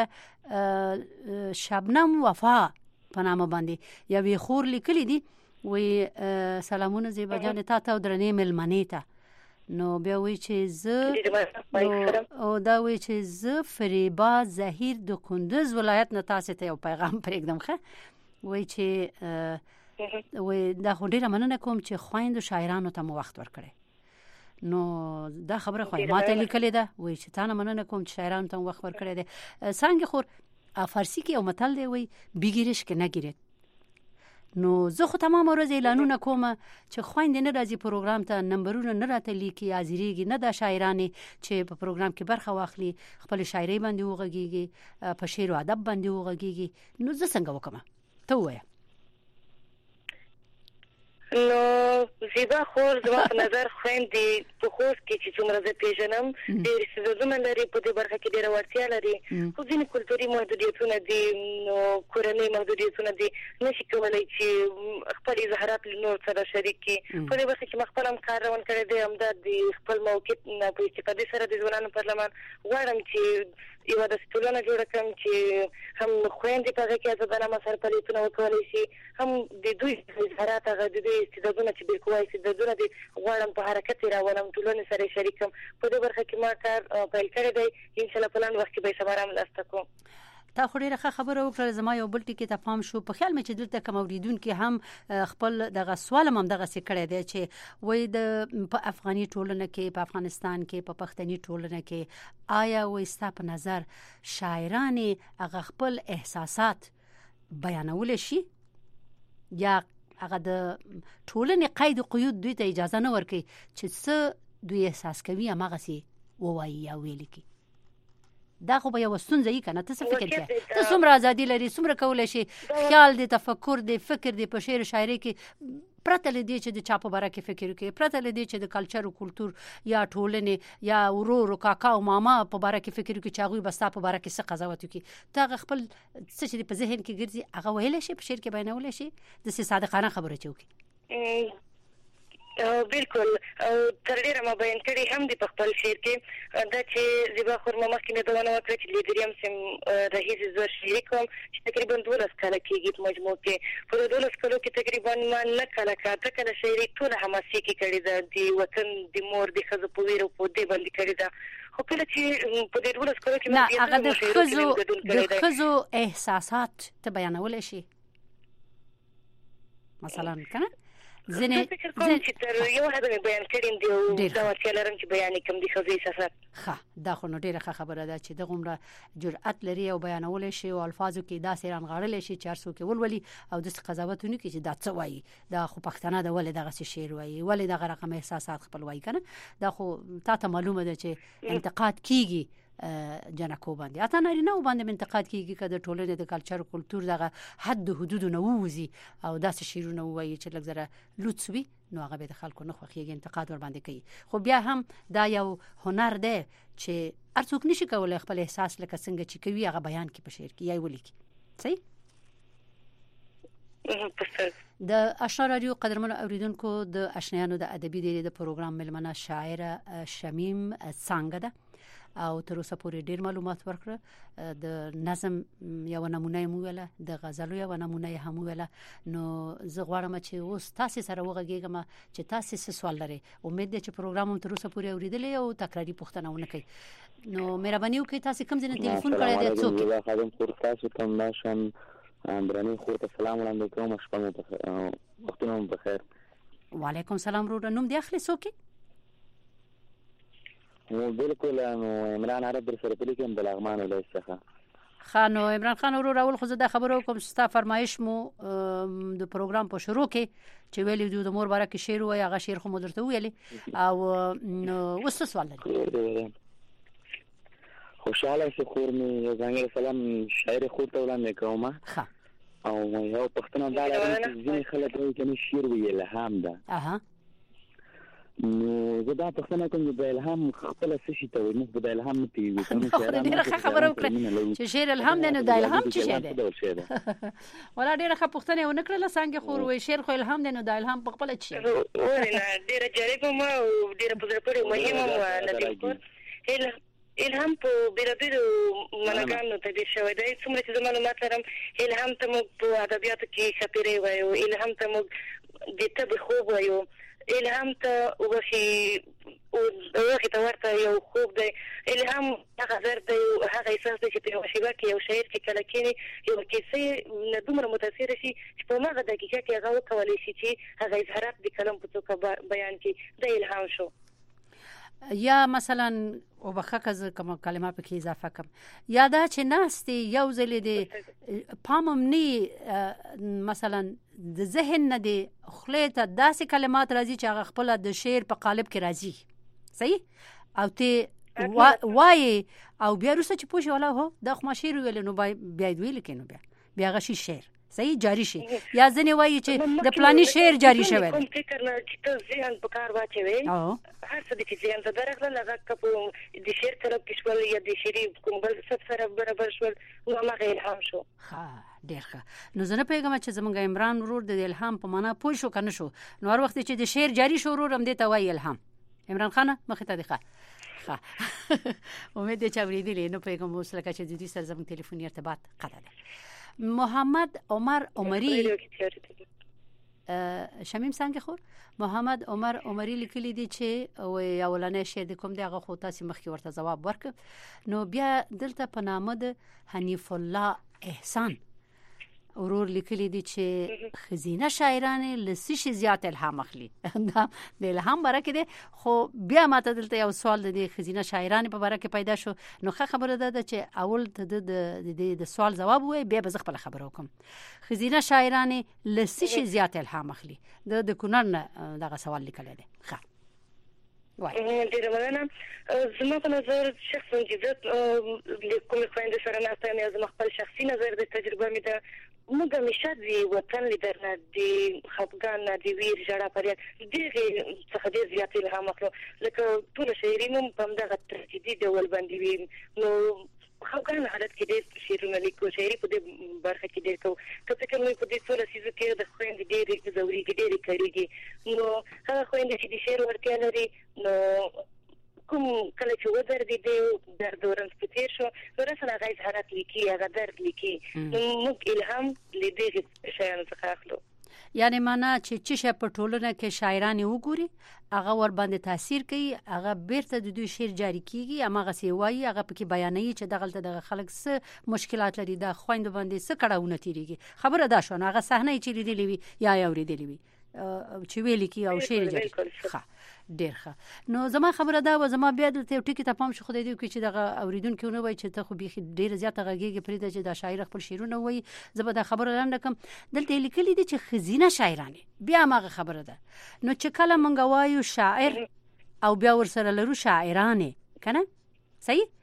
شبنم وفا په نامه باندې یوې خور لیکلي دي، وایي سلامونه زیبا جانې تا ته او درنې مېلمنې ته. نو بیا وایي چې زه او دا وایي چې زه فریبا زهیر د کندوز ولایت نه تاسو ته یو پیغام پرېږدم. ښه وایي چې وایي دا خو ډېره مننه کوم چې خویندو شاعرانو ته مو وخت ورکړی. نو دا خبره خو ما ته لیکلې ده، وایي چې تا نه مننه کوم چې شاعرانو ته مو وخت ورکړی دی. څنګه خور فارسی کې یو متل دی وایي بگیرش که نگیرد. نو زه خو تمام ورځ اعلانونه کوم چې خویندې نه راځي پروګرام ته، نمبرونه نه راته لیکي، حاضرېږي نه، دا شاعرانې چې په پروګرام کې برخه واخلي خپل شاعرۍ باندې وغږېږي، په شعر و ادب باندې وغږېږي. نو زه څنګه وکړم ته ووایه. نو زیبا خور زما په نظر خویندې په خوست کې چې څومره زه پېژنم ډېر استعدادونه لري، په دې برخه کې ډېره وړتیا لري، خو ځینې کلتوري محدودیتونه دي، نو کورنۍ محدودیتونه دي، نشي کولی چې خپل اظهارات له نور سره شریک کړي. په دې برخه کې ما خپل هم کار روان کړی دی، همدا د خپل موقف نه په استفادې سره د ځوانانو پارلمان غواړم چې یوه داسې ټولنه جوړه کړم چې هم خویندې په هغه کې ازادانه مسار فعالیتونه وکولی شي، هم د دوی اظهارات هغه د دوی استعدادونه چې بېلکوای استعدادونه دي غواړم په حرکت یې راولم، ټولنې سره یې شریک کړم. په دې برخه کې ما کار پیل کړی دی، انشاءالله په لاندې وخت کې به یې سمه رامنځته کوم. تا خو ډېره ښه خبره وکړه. زما یو بل ټکي ته پام شو، په خیال مې چې دلته کوم اوریدونکي هم خپل دغه سوال هم همدغسې کړی دی چې وایي د په افغاني ټولنه کې، په افغانستان کې، په پښتني ټولنه کې آیا وایي ستا په نظر شاعرانې هغه خپل احساسات بیانولی شي یا هغه د ټولنې قید و قیود دوی ته اجازه نه ورکوي چې څه دوی احساس کوي هماغسې ووایي یا ویلي کړي؟ دا خو به یوه ستونزه وي که نه؟ ته څه فکر کوې؟ ته څومره ازادي لري، څومره کولی شي خیال دی، تفکر دی، فکر دی په شعر و شاعرۍ کې، پرته له دې چې د چا په باره کې فکر وکړي، پرته له دې چې د کلچر و کلتور یا ټولنې یا ورور و کاکا او ماما په باره کې فکر وکړي چې هغوی به ستا په باره کې څه قضاوت وکړي، ته هغه خپل څه چې په ذهن کې ګرځي هغه ویلی شي، په شعر کې بیانولی شي، داسې صادقانه خبره چې وکړي؟ بالکل تر ډېره ما بیان کړي هم دي په خپل شعر کې، دا چې زیبا خور ما مخکې یادونه وکړه چې له درېیم صنف راهیسې زه شعري کوم چې تقریبا دولس کاله کېږي په مجموع کې. په دولس کالو کې تقریبا ما نه کله که اته کاله شاعري ټوله حماسي کې کړې ده، د وطن د مور د ښځو په ویر او په دې باندې کړې ده. خو کله چې په دې دولس کالو کې نه هغه د ښځو احساسات ته بیانولی شي مثلا که نه؟ زه فکر کوم چې تر یو حده مې بیان کړي دي او دا وړتیا لرم چې بیان یې کړم د ښځو احساسات. ښه دا خو نو ډېره ښه خبره ده چې دغومره جرأت لري او بیانولی شي او الفاظو کې داسې رانغاړلی شي چې هر څوک یې ولولي او داسې قضاوت ونه کړي چې دا څه وایي، دا خو پښتانه ده ولې دغسې شعر وایي، ولې دغه رقم احساسات خپل وایي که نه؟ دا خو تا ته معلومه ده چې انتقاد کېږي جنکو باندې اته نارینه باندې انتقاد کیږي کده ټولنه د کلچر کلچر دغه حد حدود نه ووزي او داسې شیرونه وایي چې لږ لوڅوي نو هغه به د خلکو نه خوخیږي انتقاد ور باندې کوي. خو بیا هم دا یو هنر دی چې ارڅوک نشي کولای خپل احساس لکه څنګه چې کوي هغه بیان کی په شعر کې یا ولیکي. صحیح. د آشنا رادیو قدرمن اوریدونکو د آشنایانو د ادبي د پروګرام ملمنه شاعر شمیم څنګه ده او تر اوسه پورې ډیر معلومات ورکړه. د نظم یو نمونه مو ویله، د غزل یو نمونه هم ویله. نو زه غواړم چې اوس تاسو سره وغږیږم چې تاسو څه سوال لرئ. امید ده چې پروګرام هم تر اوسه پورې اوریدلی او تکراری پوښتنه ونه کوي. نو مهرباني وکړئ تاسو کوم ځای نه ټلیفون کړی دی څوک؟ زه خادم خور تاسو ته نشم درنې خور ته سلام وړاندې کوم. شپه مو بخیر، وختونه مو بخیر. وعلیکم سلام. ورو نوم دی اخلي څوک؟ نو بالکل نو عمران عرب در سره پلی کوم د لغمان ولایت څخه. خانو عمران خان ورو راول خو زه د خبرو کوم ستا فرمایش مو د پروګرام په شروع کې چې ویلي د مور باره کې شعر وای هغه شعر خو مو درته ویلي او نو وست سوال لري. خوشاله سه خور می زنګ سلام شاعر خور ته وړاندې کوم. ها او یو پښتنه دا لري چې ځینې خلک وایي چې شعر وی الهام ده. اها نو زه دا پښتنه کوم د الهام خپل څه شي ته وایي. موږ د الهام نه پیږو کوم ډیره خبره وکړه چې شعر الهام نه د الهام څه شي ده. ولا ډیره خبره پښتنه ونه کړله څنګه خور وایي شعر خو الهام نه د الهام په خپل څه شي. ورنه ډیره جالب مو ډیره په ځپره مهمه مو نه دی. الهام په بیرابیرو منګانو ته د شوی دی. څومره چې معلومات لرم الهام ته موږ په ادبیاتو کې شاپیرې وایو، الهام ته موږ د طب خوب وایو، الهام ته وشي او هغه ته ورته یو خوب دی. الهام هغه زر دی هغه احساس دی چې په وشيبه کې یو شاعر چې کله کېني یو کیسه نه دومره متاثر شي چې په هغه دقیقه کې هغه وکولای شي چې هغه اظهارات د کلام په توګه بیان کړي. د الهام شو یا مثلا او بخښه ز کوم کلمه په کې اضافه کوم یا دا چې ناستي یو ځل دی پاممني مثلا د ذهن نه دی خلیته داسې کلمات راځي چې هغه خپل د شعر په قالب کې راځي. صحیح. او ته وای او بیا وروسته چې پوښي ولا هو دا خو ما شعر ویل نو بیا ویل کینو بیا بیا غشي شعر صحیح جاری شي یا ځنه وایي چې د پلاني شعر جاری شوی دی. فکر نه چې ته ذهن په کار واچوي هر څه د ذهن ته درغله لږه کپو د شعر طرف کې شول یا د شعري کوم بل څه سره برابر شول نو ما الهام شو. ها ډیر ښه. نو زه نه پیغام چې زمونږ عمران ورور د الهام په معنا پوه شو کنه شو نو هر وخت چې د شعر جاری شو ورور هم دې ته وایي الهام. عمران خان مخ ته دی ښه ښه امید دې چې اوریدلې نو پیغام اوس لکه چې د دې سره زموږ ټلیفوني ارتباط قطع. محمد عمر عمری شمیم څنګه خور محمد عمر عمری لیکلی دی چې او اولنې شعر د کوم دغه خو تاسو مخکې ورته جواب ورک. نو بیا دلته په نامه د حنیف الله احسان ورور لیکلی دی چې خزینه شاعران لسی زیات الهام اخلي. دا د الهام برکه دی. خو بیا ماته دلته یو سوال دی خزینه شاعران په برکه پیدا شو نو ښه خبره ده چې اول ته د د سوال جواب وای بیا به خپل خبره وکم. خزینه شاعران لسی زیات الهام اخلي د د کونړ نه دغه سوال لیکل دی. ښه وای ډیره مننه. زما په نظر شخصا چې د کوم خويند سره نه تم یا زما خپل شخصي نظر د تجربه مې ده موږ همیشه د وطن لیدر نه د خفګان نه د ویر ژړا فریاد دغه څخه ډېر زیات الهام اخلو لکه ټول شاعري مو په دغه ترتیبي ډول باندې وي. نو خفګان حالت کې ډېر شعرونه لیکو شاعري په دې برخه کې ډېر کوو. که فکر مې په دې ټول سیزو کې د خويند ډېر ضروري ډېر کړيږي نو هغه خويند چې د شعر ورته لري نو کوم کله چې ودر دي د درد ورن سپتیر شو نو رسنه غي اظهارات لیکي هغه درد لیکي نو موږ الهام لیدې شیان څخه اخلو. یعنی معنا چې چې په ټولنه کې شاعران وګوري هغه ور باندې تاثیر کوي هغه بیرته د دوی شعر جاری کیږي اما هغه سی وایي هغه پکې بیانوي چې دغلته د خلک څه مشکلات لري د خويند باندې څه کړهونه تیریږي. خبره دا شو هغه صحنه چې لیدلې وي یا اوریدلې وي چې ویل کی او شعر جاری ښه ډیر ښه. نو زما خبره دا و زما بیا د ټکی ته پام شو خدای دې کې چې دغه اوریدونکو نه وای چې ته خو بيخي ډیر زیات غږیږي پرې د چې د شاعر خپل شعرونه وای زبر دا خبره لاندې کوم دلته لیکلي دي چې خزینه شاعرانه بیا ماغه خبره ده. نو چې کله مونږ وایو شاعر او بیا ور سره لرو شاعرانه کنه صحیح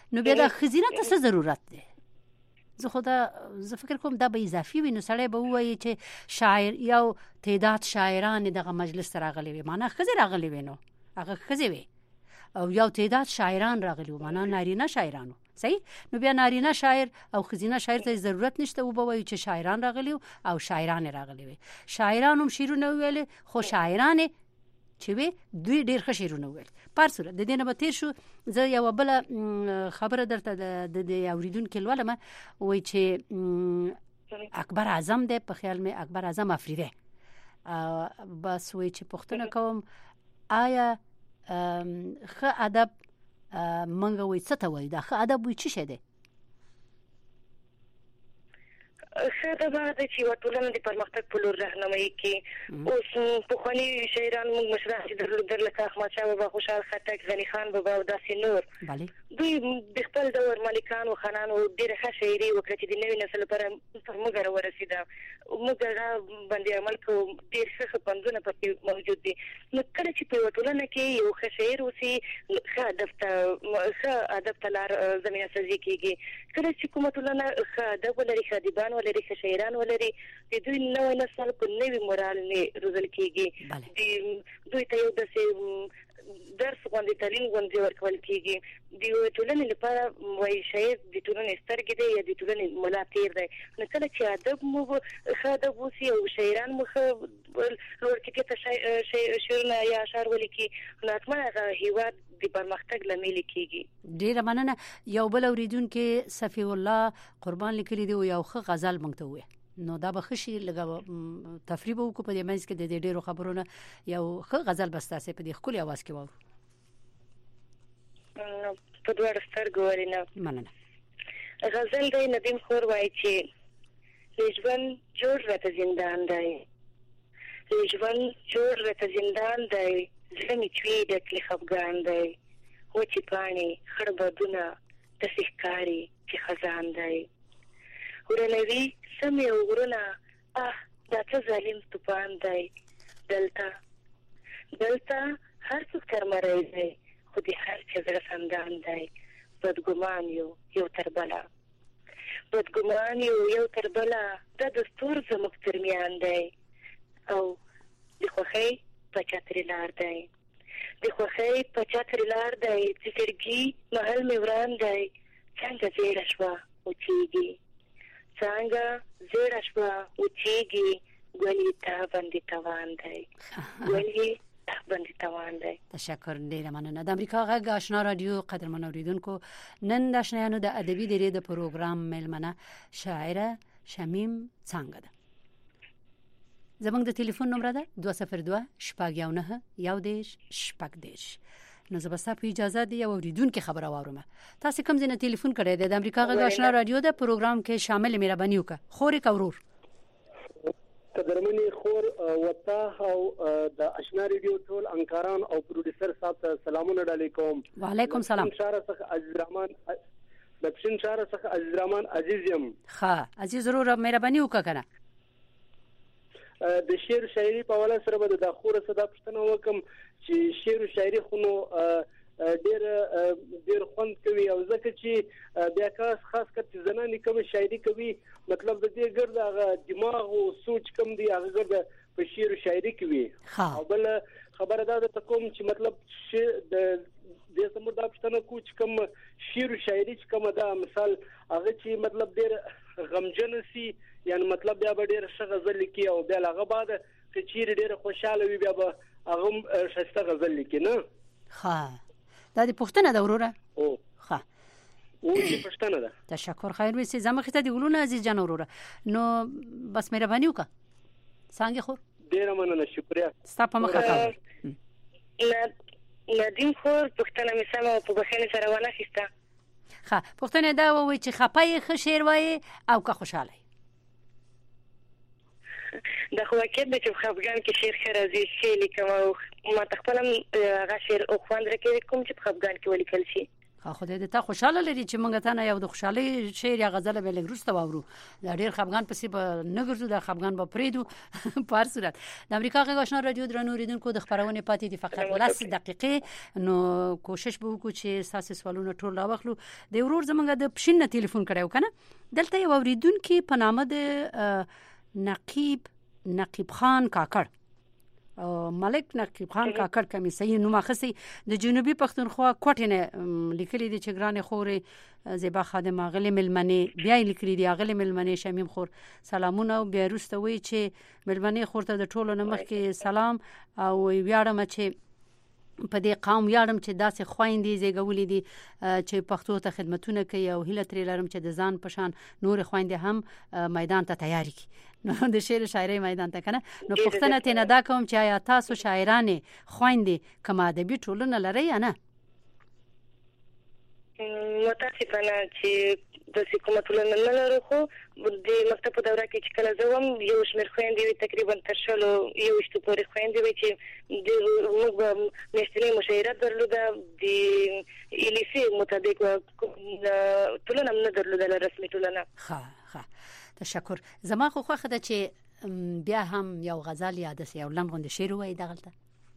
نو بیا د خزینه ته څه ضرورت دی؟ زه خو دا زه فکر کوم دا به اضافي وي، نو سړی به ووایي چې شاعر یو تعداد شاعران دغه مجلس ته راغلي وي، معنا ښځې راغلي وي، نو هغه ښځې وي، او یو تعداد شاعران راغلي وو، معنا نارینه شاعرانو. صحیح. نو بیا نارینه شاعر او ښځینه شاعر ته ضرورت نشته، و به وایي چې شاعران راغلي او شاعران راغلي وي. شاعران هم شعرونه ویل، خو شاعران چې وي دوی ډېر ښه شعرونه ویل. په هر صورت د دې نه به تېر شو. زه یوه بله خبره درته د دې اورېدونکي لولم، وایي چې اکبر اعظم دی، په خیال مې اکبر اعظم افریدی. بس وایي چې پوښتنه کوم آیا ښه ادب منګه وایي څه ته وایي؟ دا ښه ادب وایي څه شی دی؟ ښه ادب هغه دی چې یوه ټولنه د پرمختګ په لور رهنمایي کوي. اوس پخواني شاعران موږ مشران چې درلودل لکه احمدشاه بابا، خوشحال خټک، غني خان بابا او داسې نور، دوی د خپل دور مالکانو خانانو ډېره ښه شاعري وکړه چې د نوي نسل لپاره تر موږ راورسېده. موږ هغه باندې عمل کوو، ډېر ښه ښه پندونه پکې موجود دي. نو کله چې په یوه ټولنه کې یو ښه شاعر اوسي، ښه ادب ته ښه ادب ته لار زمینه سازي کېږي. کله چې کومه ټولنه ښه ادب ولري، ښه ادیبان ولري، ښه شاعران ولري، د دوی نوی نسل په نوي مورال نه روزل کېږي. دوی ته یو داسې درس غوندې تعلیم غوندې ورکول کېږي. د یوې ټولنې لپاره وایي شاعر د ټولنې سترګې دی یا د ټولنې ملا تیر دی. نو کله چې ادب مو ښه ادب اوسي او شاعران مو ښه لوړ کیفیت شعرونه یا اشعار ولیکي، نو حتما هغه هېواد د پرمختګ لامل کېږي. ډېره مننه. یو بل اورېدونکي صفي الله قربان لیکلي دی، یو ښه غزل موږ ته ووایه. نو دا به ښه شي، لږه تفریح به وکړو په دې منځ کې د دې ډېرو خبرونه. یو ښه غزل به ستاسې په دې ښکلي اواز کې واورو. په دواړو سترګو ولې نه. مننه. غزل دی. ندیم خور وایي چې له ژوند جوړ راته زندان دی، له ژوند جوړ راته زندان دی، زړه مې چوي ډک له خفګان دی، وچې پاڼې خړ بادونه داسې ښکاري چې خزان دی، ورنوي سمې او غرونه، اه دا څه ظالم طوفان دی. دلته دلته هر څوک ترمری دی، خو د هر چا زړه خندان دی. بدګمان یو یو تر بله، بدګمان یو یو تر بله، دا دستور زموږ ترمیان دی، او د خوښۍ په چترې لار دی، د خوښۍ په چترې لار دی، چې زړګي محل مې وران دی. څنګه زیړه شوه وچېږي، څنګه زیړه شوه وچېږي، ګل یې تا باندې توان دی، ګل یې تا باندې توان دی. تشکر. ډېره مننه. د امریکا غږ آشنا رادیو قدرمن اوریدونکو، نن د آشنایانو د ادبي درې د پروګرام میلمنه شاعره شمیم څانګه ده. زموږ د ټلیفون نمبر ده دوه صفر دوه شپږ یو نهه یو دېرش شپږ دېرش. نو زه به ستا په اجازه د یو اورېدونکي خبره واورم. تاسې کوم ځای نه ټلیفون کړی دی؟ د امریکا غږ آشنا رادیو د پروګرام کې شامل مهرباني وکړه. خورې که ورور؟ قدرمنې خور وتا او د آشنا رادیو ټول انکاران او پروډوسر صاحب ته سلامونه ډالې کوم. وعلیکم سلام. شهر څخه عزیز رحمان د پښین شهر څخه عزیز رحمان عزیز یم. ښه عزیز ورور مهرباني وکړه کنه. د شعر شاعري په حواله سره به د خور صدا پښتنه وکم چې شعر او شاعري خو نو ډېر ډېر خوند کوي، او ځکه چې بیا خاص خاص کر چې زنانې کوم شاعري کوي، مطلب د دې ګرد هغه دماغ او سوچ کم دی، هغه ګرد په شعر او شاعري کوي. او بل خبره دا ده کوم چې مطلب د دې سمو دا پښتنه کو چې کوم شعر او شاعري چې کوم دا مثال هغه چې مطلب ډېر غمجن سي، یعنی مطلب بیا به ډېر ښه غزل لیکي، او بیا هغه بعد چې چیرې ډېر خوشاله وي بیا به هغه ښایسته غزل لیکي. نه ښه دا د پښتنه ده وروره؟ او ښه او د پښتنه ده. تشکر. خیر وي سي زمخه ته دی ولونه عزیز جان وروره. نو بس مهرباني وکړه. څنګه خور؟ ډېره مننه. شکریہ. ستا په مخه کار. ندیم خور پښتنه مې سمه په بخښنې سره وانخیسته. ښه پښتنه دا وایي چې خپه یې ښه شعر وایي او که خوشحاله یې. دا خو واقعیت دی چې په خفګان کې شعر ښه راځي، ښې لیکم او ما ته خپله هم هغه شعر او خوند راکوي کوم چې په خفګان کې ولیکل شي. خدای دې ته خوشاله لري چې موږ ته نه یو د خوشحالي شعر یا غزل به لګروسته واورو دا ډیر خفغان پسې به نه ګرځو دا خفغان به پریدو په هر صورت د امریکا غږ آشنا رادیو درنو اوریدونکو د خبرونه پاتې دي فقط لس دقیقې نو کوشش به وکړو چې تاسو سوالونه ټول راوخلو د ورور زمونږ د پښین نه ټلیفون کړو کنه دلته یو اوریدونکو په نامه د نقیب نقیب خان کاکړ ملک نقیب خان کاکړ کمی صحیح نوم اخسي د جنوبي پښتونخوا کوټینه لیکلي دي چې ګران خوري زیبا خادم غلې ملمنې بیا لیکلي دي غلې ملمنې شمیم خور سلامونه او بیا روستوي چې ملمنې خورته د ټولو نمخ کې سلام او ویاړم چې په دې قوم یارم چې داسې خويندې زیږولې دي چې پښتو ته خدمتونه کوي او هیله ترې لرم چې د ځان پشان نور خويندې هم میدان ته تیاری کړي نو د شعر شاعري میدان ته کنه نو پښتنه ته نه دا کوم چې آیا تاسو شاعرانه خويندې کوم ادبي ټولنه لري یا نه متاسفانه چې د کومه ټولنه نه لرو خو د مکتب په دوره کې چې کله زوم یو شمېر خويندې وي تقریبا تر شلو یو شتو پورې خويندې وي چې د موږ مشتري مشاعره درلوده د الیسي مطابق ټولنه نه درلوده رسمي ټولنه ها ها تشکر زما خو خوخه ده چې بیا هم یو غزل یا د یو لنغوند شعر وای دغلته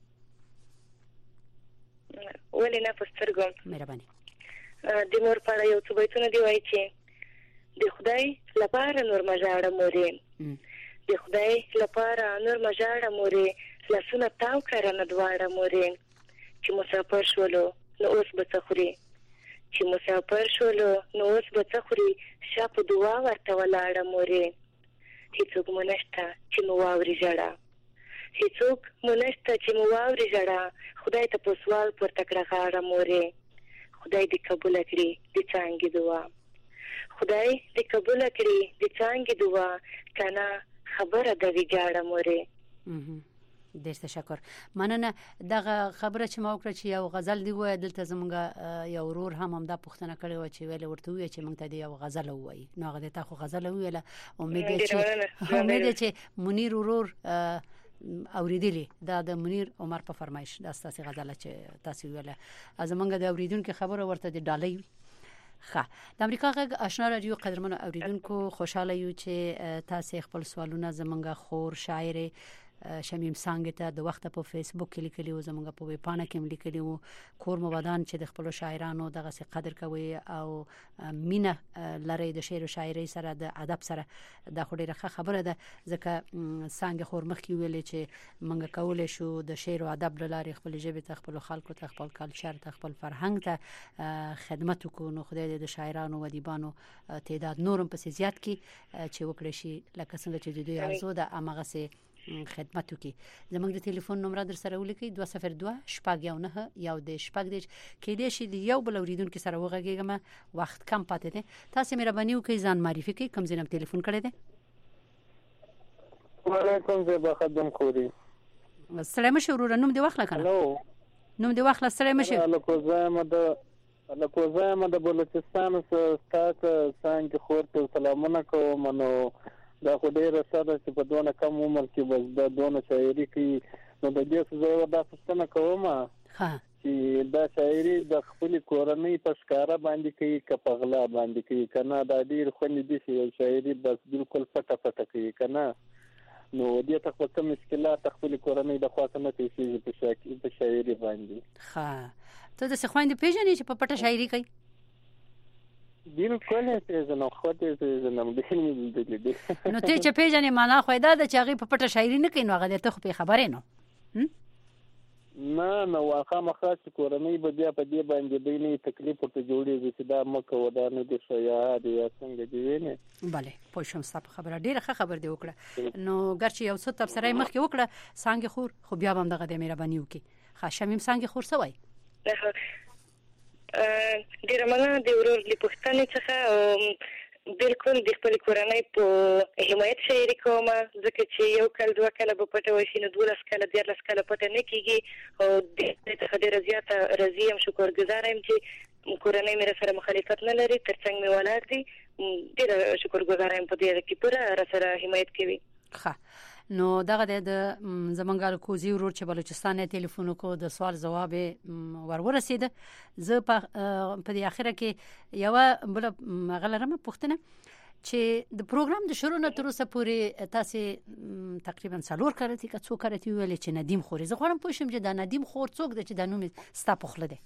ولې نه پسترګم مهرباني د مور په یو څه بیتونه دی وای چې د خدای لپاره نور مژاړه مورې د خدای لپاره نور مژاړه مورې لاسونه تاو کړه نه دواړه مورې چې مسافر شولو نو اوس به څه خوري چې مسافر شولو نو اوس به څه خوري شاپ دعا ورته ولاړه مورې هیڅوک مو نشته چې مو واوري ژړا هیڅوک مو نشته چې مو واوري ژړا خدای ته په سوال پورته کړه غاړه مورې خدای دې قبول کړي د څنګه دعا خدای دې قبول کړي د څنګه دعا کنه خبره د ویګاړه مورې ډېر تشکر مننه دغه خبره چې ما وکړه چې یو غزل دی وای دلته زمونږ یو ورور هم هم دا پوښتنه کړې و چې ویل ورته وی چې مونږ ته دی یو غزل وای نو هغه ته خو غزل ویله امید چې امید چې منیر ورور اوریدلی دا د منیر عمر په فرمایش د اساسي غزل چې تاسو ویله زمونږ د اوریدونکو خبره ورته دی ډالۍ ښه د امریکا غږ آشنا رادیو قدرمنو اوریدونکو خوشاله یو چې تاسو خپل سوالونه زمونږ خور شاعر شمیم څنګه ته د وخت په فیسبوک کې لیکلی او زموږ په ویب پاڼه کې لیکلی او کور مبادان چې د خپل شاعرانو دغه څه قدر کوي او مینه لري د شعر او شاعري سره د ادب سره د خوري خبره ده ځکه څنګه خور مخ کې ویل چې موږ کولای شو د شعر او ادب لاره خپل ژبه ته خپل خلکو ته خپل کلچر ته خپل فرهنګ ته خدمت وکړو نو خدای دې د شاعرانو او ادیبانو تعداد نورم په زیات کې چې وکړي شي لکه څنګه چې د دوی ارزو د امغه سي خدمت وکي زموږ د ټلیفون نمبر در سره ولیکي دوه صفر دوه شپږ یو نه یو د شپږ د کې دې شي یو بل اوریدونکو سره وغږیږم وخت کم پاتې ده تاسو مهرباني وکړئ ځان معرفي کړئ کوم ځینم ټلیفون کړی ده وعلیکم زبا خدم خوري السلام شورور نوم دی واخله کنه الو نوم دی واخله السلام شه الکو زما د الکو زما د بلوچستان څخه څنګه خورته سلامونه کوم نو دا خو ډیره ساده چې په دونه کم عمر کې بس دا دونه شاعري کوي نو د دې څه زه دا څه کوم ها چې دا شاعري د خپل کورنۍ په ښکارا باندې کوي کپغلا باندې کوي کنه دا ډیر خوند دي چې شاعري بس بالکل پټه پټه کوي کنه نو دې ته په کوم مشکلات خپل کورنۍ د خواته نه کوي په شاعري باندې ها ته د څه خويند پیژنې چې په پټه شاعري کوي بالکل څه نه خو ته څه نه مدهني دي نو ته چې پیژنې معنا خو دا د چاغي په پټه شاعري نه کوي نو هغه ته خو په خبره نه نه نو واخا مخاص کورنۍ به بیا په دې باندې د نه تکلیف ورته جوړیږي چې دا مکه ودا نه دي شیا دي څنګه دی نه bale پوه شم ستاسو خبره ډیره ښه خبر دی وکړه نو ګرچې یو څه تبصره مخ کې وکړه څنګه خور خو بیا هم دغه د مهرباني وکي خاشمیم څنګه خور سوای ډیره مننه د ورور لپښتنې څخه بالکل د خپل کورنۍ په حمایت شاعري کوم ځکه چې یو کال دوه کاله په پټه وشي نو دولس کاله دیارلس کاله پټه نه کیږي او د دې څخه ډیره زیاته راضي یم شکرګزار یم چې کورنۍ مې سره مخالفت نه لري ترڅنګ مې ولاړ دي ډیره شکرګزار یم په دې کې پوره را سره حمایت کوي ښه نو دغه د زمونږ کوزي ورور چې بلوچستان ته ټلیفون وکړ د سوال جواب ورورسید. زه په دې اخره کې یو بل غلرمه پوښتنه چې د پروګرام د شروع نه تر اوسه پورې تاسو تقریبا څلور کارتي که څو کارتي ویل چې ندیم خوري. زه غواړم پوه شم چې دا ندیم خور څوک دی چې د نوم ستا پخله دی؟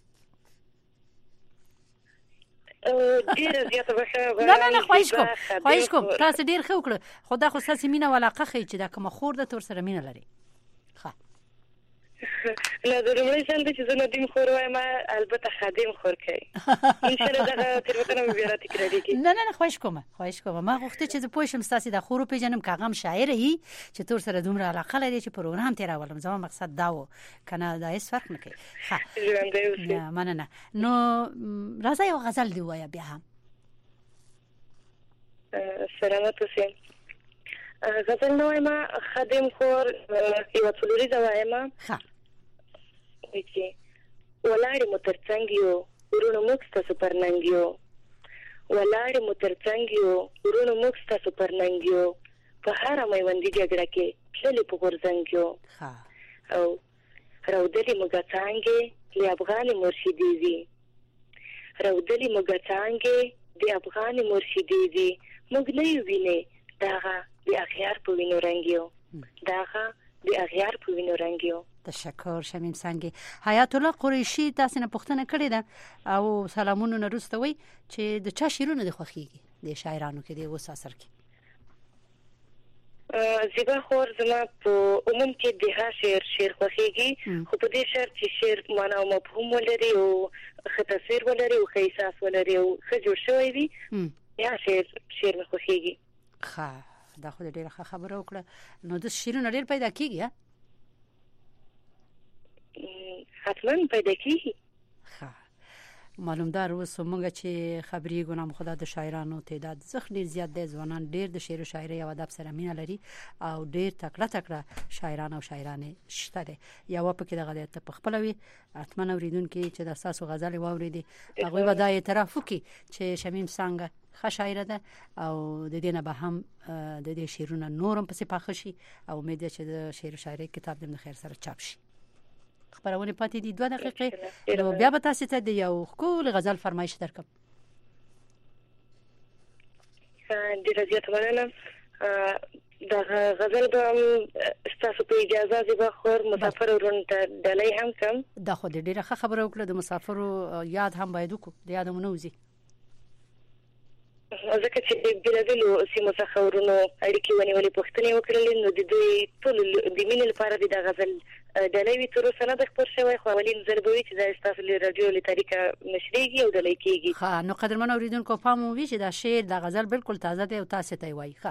ډیر زیاته بخښه. نه نه نه خواهش کوم خواهش کوم تاسو ډیر ښه وکړه. خدا خو تاسو مینه ولاقه خي چې دا کوم خور د تور سره مینه لري. ښه نه د لومړي ځل چې زه ندیم خور وایم البته خادم خور کوي ان شاء الله دا تیروتنه بیا را تکراریږي. نه نه نه خواهش کوم خواهش کوم ما غوښته چې زه پوه شم تاسو د خور پیژنم کاغم شاعر یې چې تور سره دومره علاقه لري چې پروګرام تیر اولم. زما مقصد دا و کنه دا هیڅ فرق نه کوي. ها نه مننه. نو راځه یو غزل دی وایا بیا هم. سلامت اوسئ. غزل نو ما خادم خور یو څلوري دا وایم. ها چې ولاړې مو ترڅنګ یو ورونو موږ ستاسو پر ننګ یو ولاړې مو ترڅنګ یو ورونو موږ ستاسو پر ننګ یو په هره میوندي جګړه کې تللې په غورځنګ یو او راودلې موږ څنګه د افغان مرشدي وي راودلې موږ څنګه د افغان مرشدي وي موږ نه یو ویني داغه د اخیار په وینو رنګ یو داغه د اخیار په وینو رنګ یو. تشکر شمیم سنگی. حیات الله قریشی تاسو نه پوښتنه کړې ده او سلامونه نه روسته وي چې د چا شیرونه د خوخيږي د شاعرانو کې د وس اثر کې. زیبا خور زما په عموم کې د ها شعر شعر خوخيږي خو په دې شرط چې شعر معنا او مفهوم ولري او ښه تصویر ولري او ښه احساس ولري او ښه جوړ شوی وي یا شعر شعر خوخيږي. ښه دا خو ډیره ښه خبره وکړه. نو د شیرونه ډیر پیدا کیږي حتما پیدا کیږي. ښه معلوم دار اوس موږ چې خبري ګونم خدا د شاعرانو تعداد زخ ډیر زیات دي. ځوانان ډیر د شعر او شاعري او ادب سره مینه لري او ډیر تکړه تکړه شاعران او شاعرانې شته دي. یو په کې دغه د تخپلوي اتمن اوریدونکو چې د اساس غزل واوریدي هغه ودا اعتراف وکي چې شمیم څنګه ښه شاعر ده او د دې نه به هم د دې شعرونه نورم پسې پاخه شي او امید چې د شعر او شاعري کتاب د خیر سره چاپ شي. خبرونه پاتې دي دوه دقیقې نو بیا به تاسو ته د یو خپل غزل فرمایش درکم. ډیره زیاته مننه. دا غزل به تاسو په اجازه دی به خور مسافر ورون ته دلای هم کم. دا خو ډیره ښه خبره وکړه. د مسافرو یاد هم باید وکړو د یادمونه وزي ځکه چې د بلادلو سیمو څخه ورونو اړیکې ونیولې پوښتنې وکړلې نو د دوی ټول د مینې لپاره د غزل ډلې وی تر اوسه نه د خبر شوی خو اولین ضربوي چې د استاف له رادیو له طریقه نشریږي او د لیکيږي. ها نو قدرمن اوریدونکو پام وی چې دا شعر د غزل بالکل تازه دی او تاسو ته وایي. ښه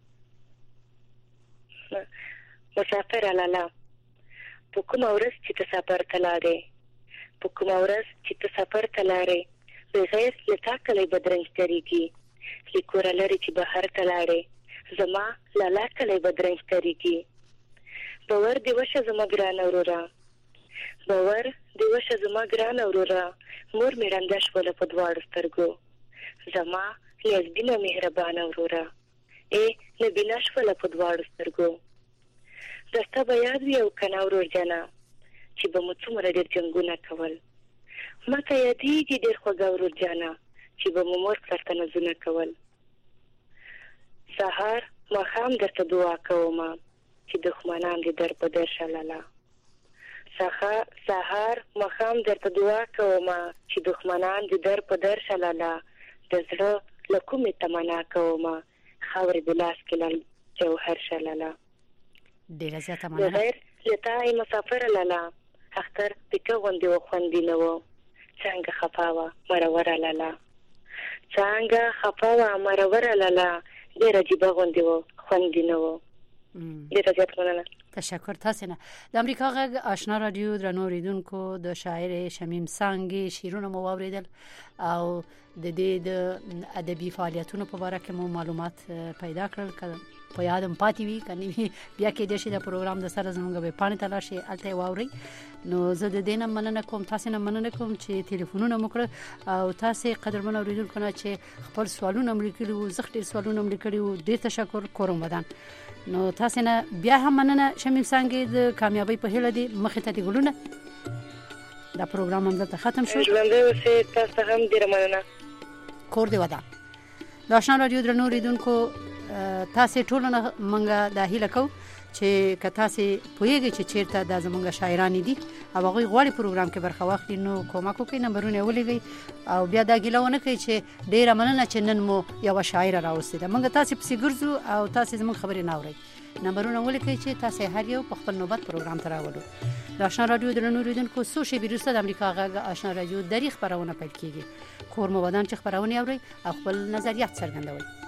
مسافر لالا په کوم ورځ چې ته سفر تلاره په کوم ورځ چې ته سفر تلاره بغیر لتا کله بدرنګ تریږي لیکور لري چې بهر تلاره زما لالا کله بدرنګ تریږي باور دی وشه زما ګران اورورا باور دی وشه زما ګران اورورا مور میرانده شول په دواړو سترګو زما لږدینه مهربان اورورا اے نبینا شول په دواړو سترګو دسته بیا دی او کنه اورور جنا چې به مو څومره ډېر جنگونه کول ماته یادېږي ډېر خوږه اورور جنا چې به مو مور سره نزونه کول سهار ماښام درته دعا کوم چې دښمنان دې در په در شلاله سهار سهار ماښام درته دعا کوم چې دښمنان دې در په در شلاله د زړه له کومې تمنا کوم خاورې د لاس کې لال جوهر شلاله ډېره زیاته مننه. بغیر لتا ای مسافر لاله اختر پکه غوندې وخوندې نه و څنګه خفا وه مروره لاله څنګه خفا وه مروره لاله ډېر عجیبه غوندې و خوندې نه و. ډېره زیاته مننه. تشکر. تاسو نه د امریکا غږ آشنا رادیو درنو اوریدونکو د شاعر شمیم سنگی شیرونه مو واوریدل او د دې د ادبي فعالیتونو په اړه کې مو معلومات پیدا کړل. په یادم پاتې وي کني بیا کې د شي د پروګرام د سره زموږ به پانی تلاشي الته واوري نو زه د دینه مننه کوم تاسو نه مننه کوم چې ټلیفونونه مکړه او تاسو قدرمن اوریدونکو نه چې خپل سوالونه ملګری وو زخت سوالونه ملګری وو ډیر تشکر کوم ودان نو تاسو نه بیا هم مننه شمیم څنګه د کامیابی په هله دي مخه ته دی ګلونه دا پروګرام هم ته ختم شو ژوندې اوسې تاسو هم ډیر مننه کور دی ودان د آشنا رادیو درنو اوریدونکو تاسو ټول نه منګه د هیله کو چې کته سي پوهیږي چې چیرته د زمونږ شاعران دي او هغه غواړي پروګرام کې برخه واخلي نو کومک کوي نمبرونه ولېږي او بیا دا ګیلونه کوي چې ډیره مننه چې نن مو یو شاعر راوستي ده موږ تاسو په سیګرزو او تاسو زموږ خبرې نه اوري نمبرونه ولیکئ چې تاسو هر یو په خپل نوبت پروګرام ته راوړو د آشنا رادیو درنو اوریدونکو سو شی ویروس د امریکا غږ آشنا رادیو د خبرونه پیل کیږي کور مو ودان چې خبرونه اوري او خپل نظریات څرګندوي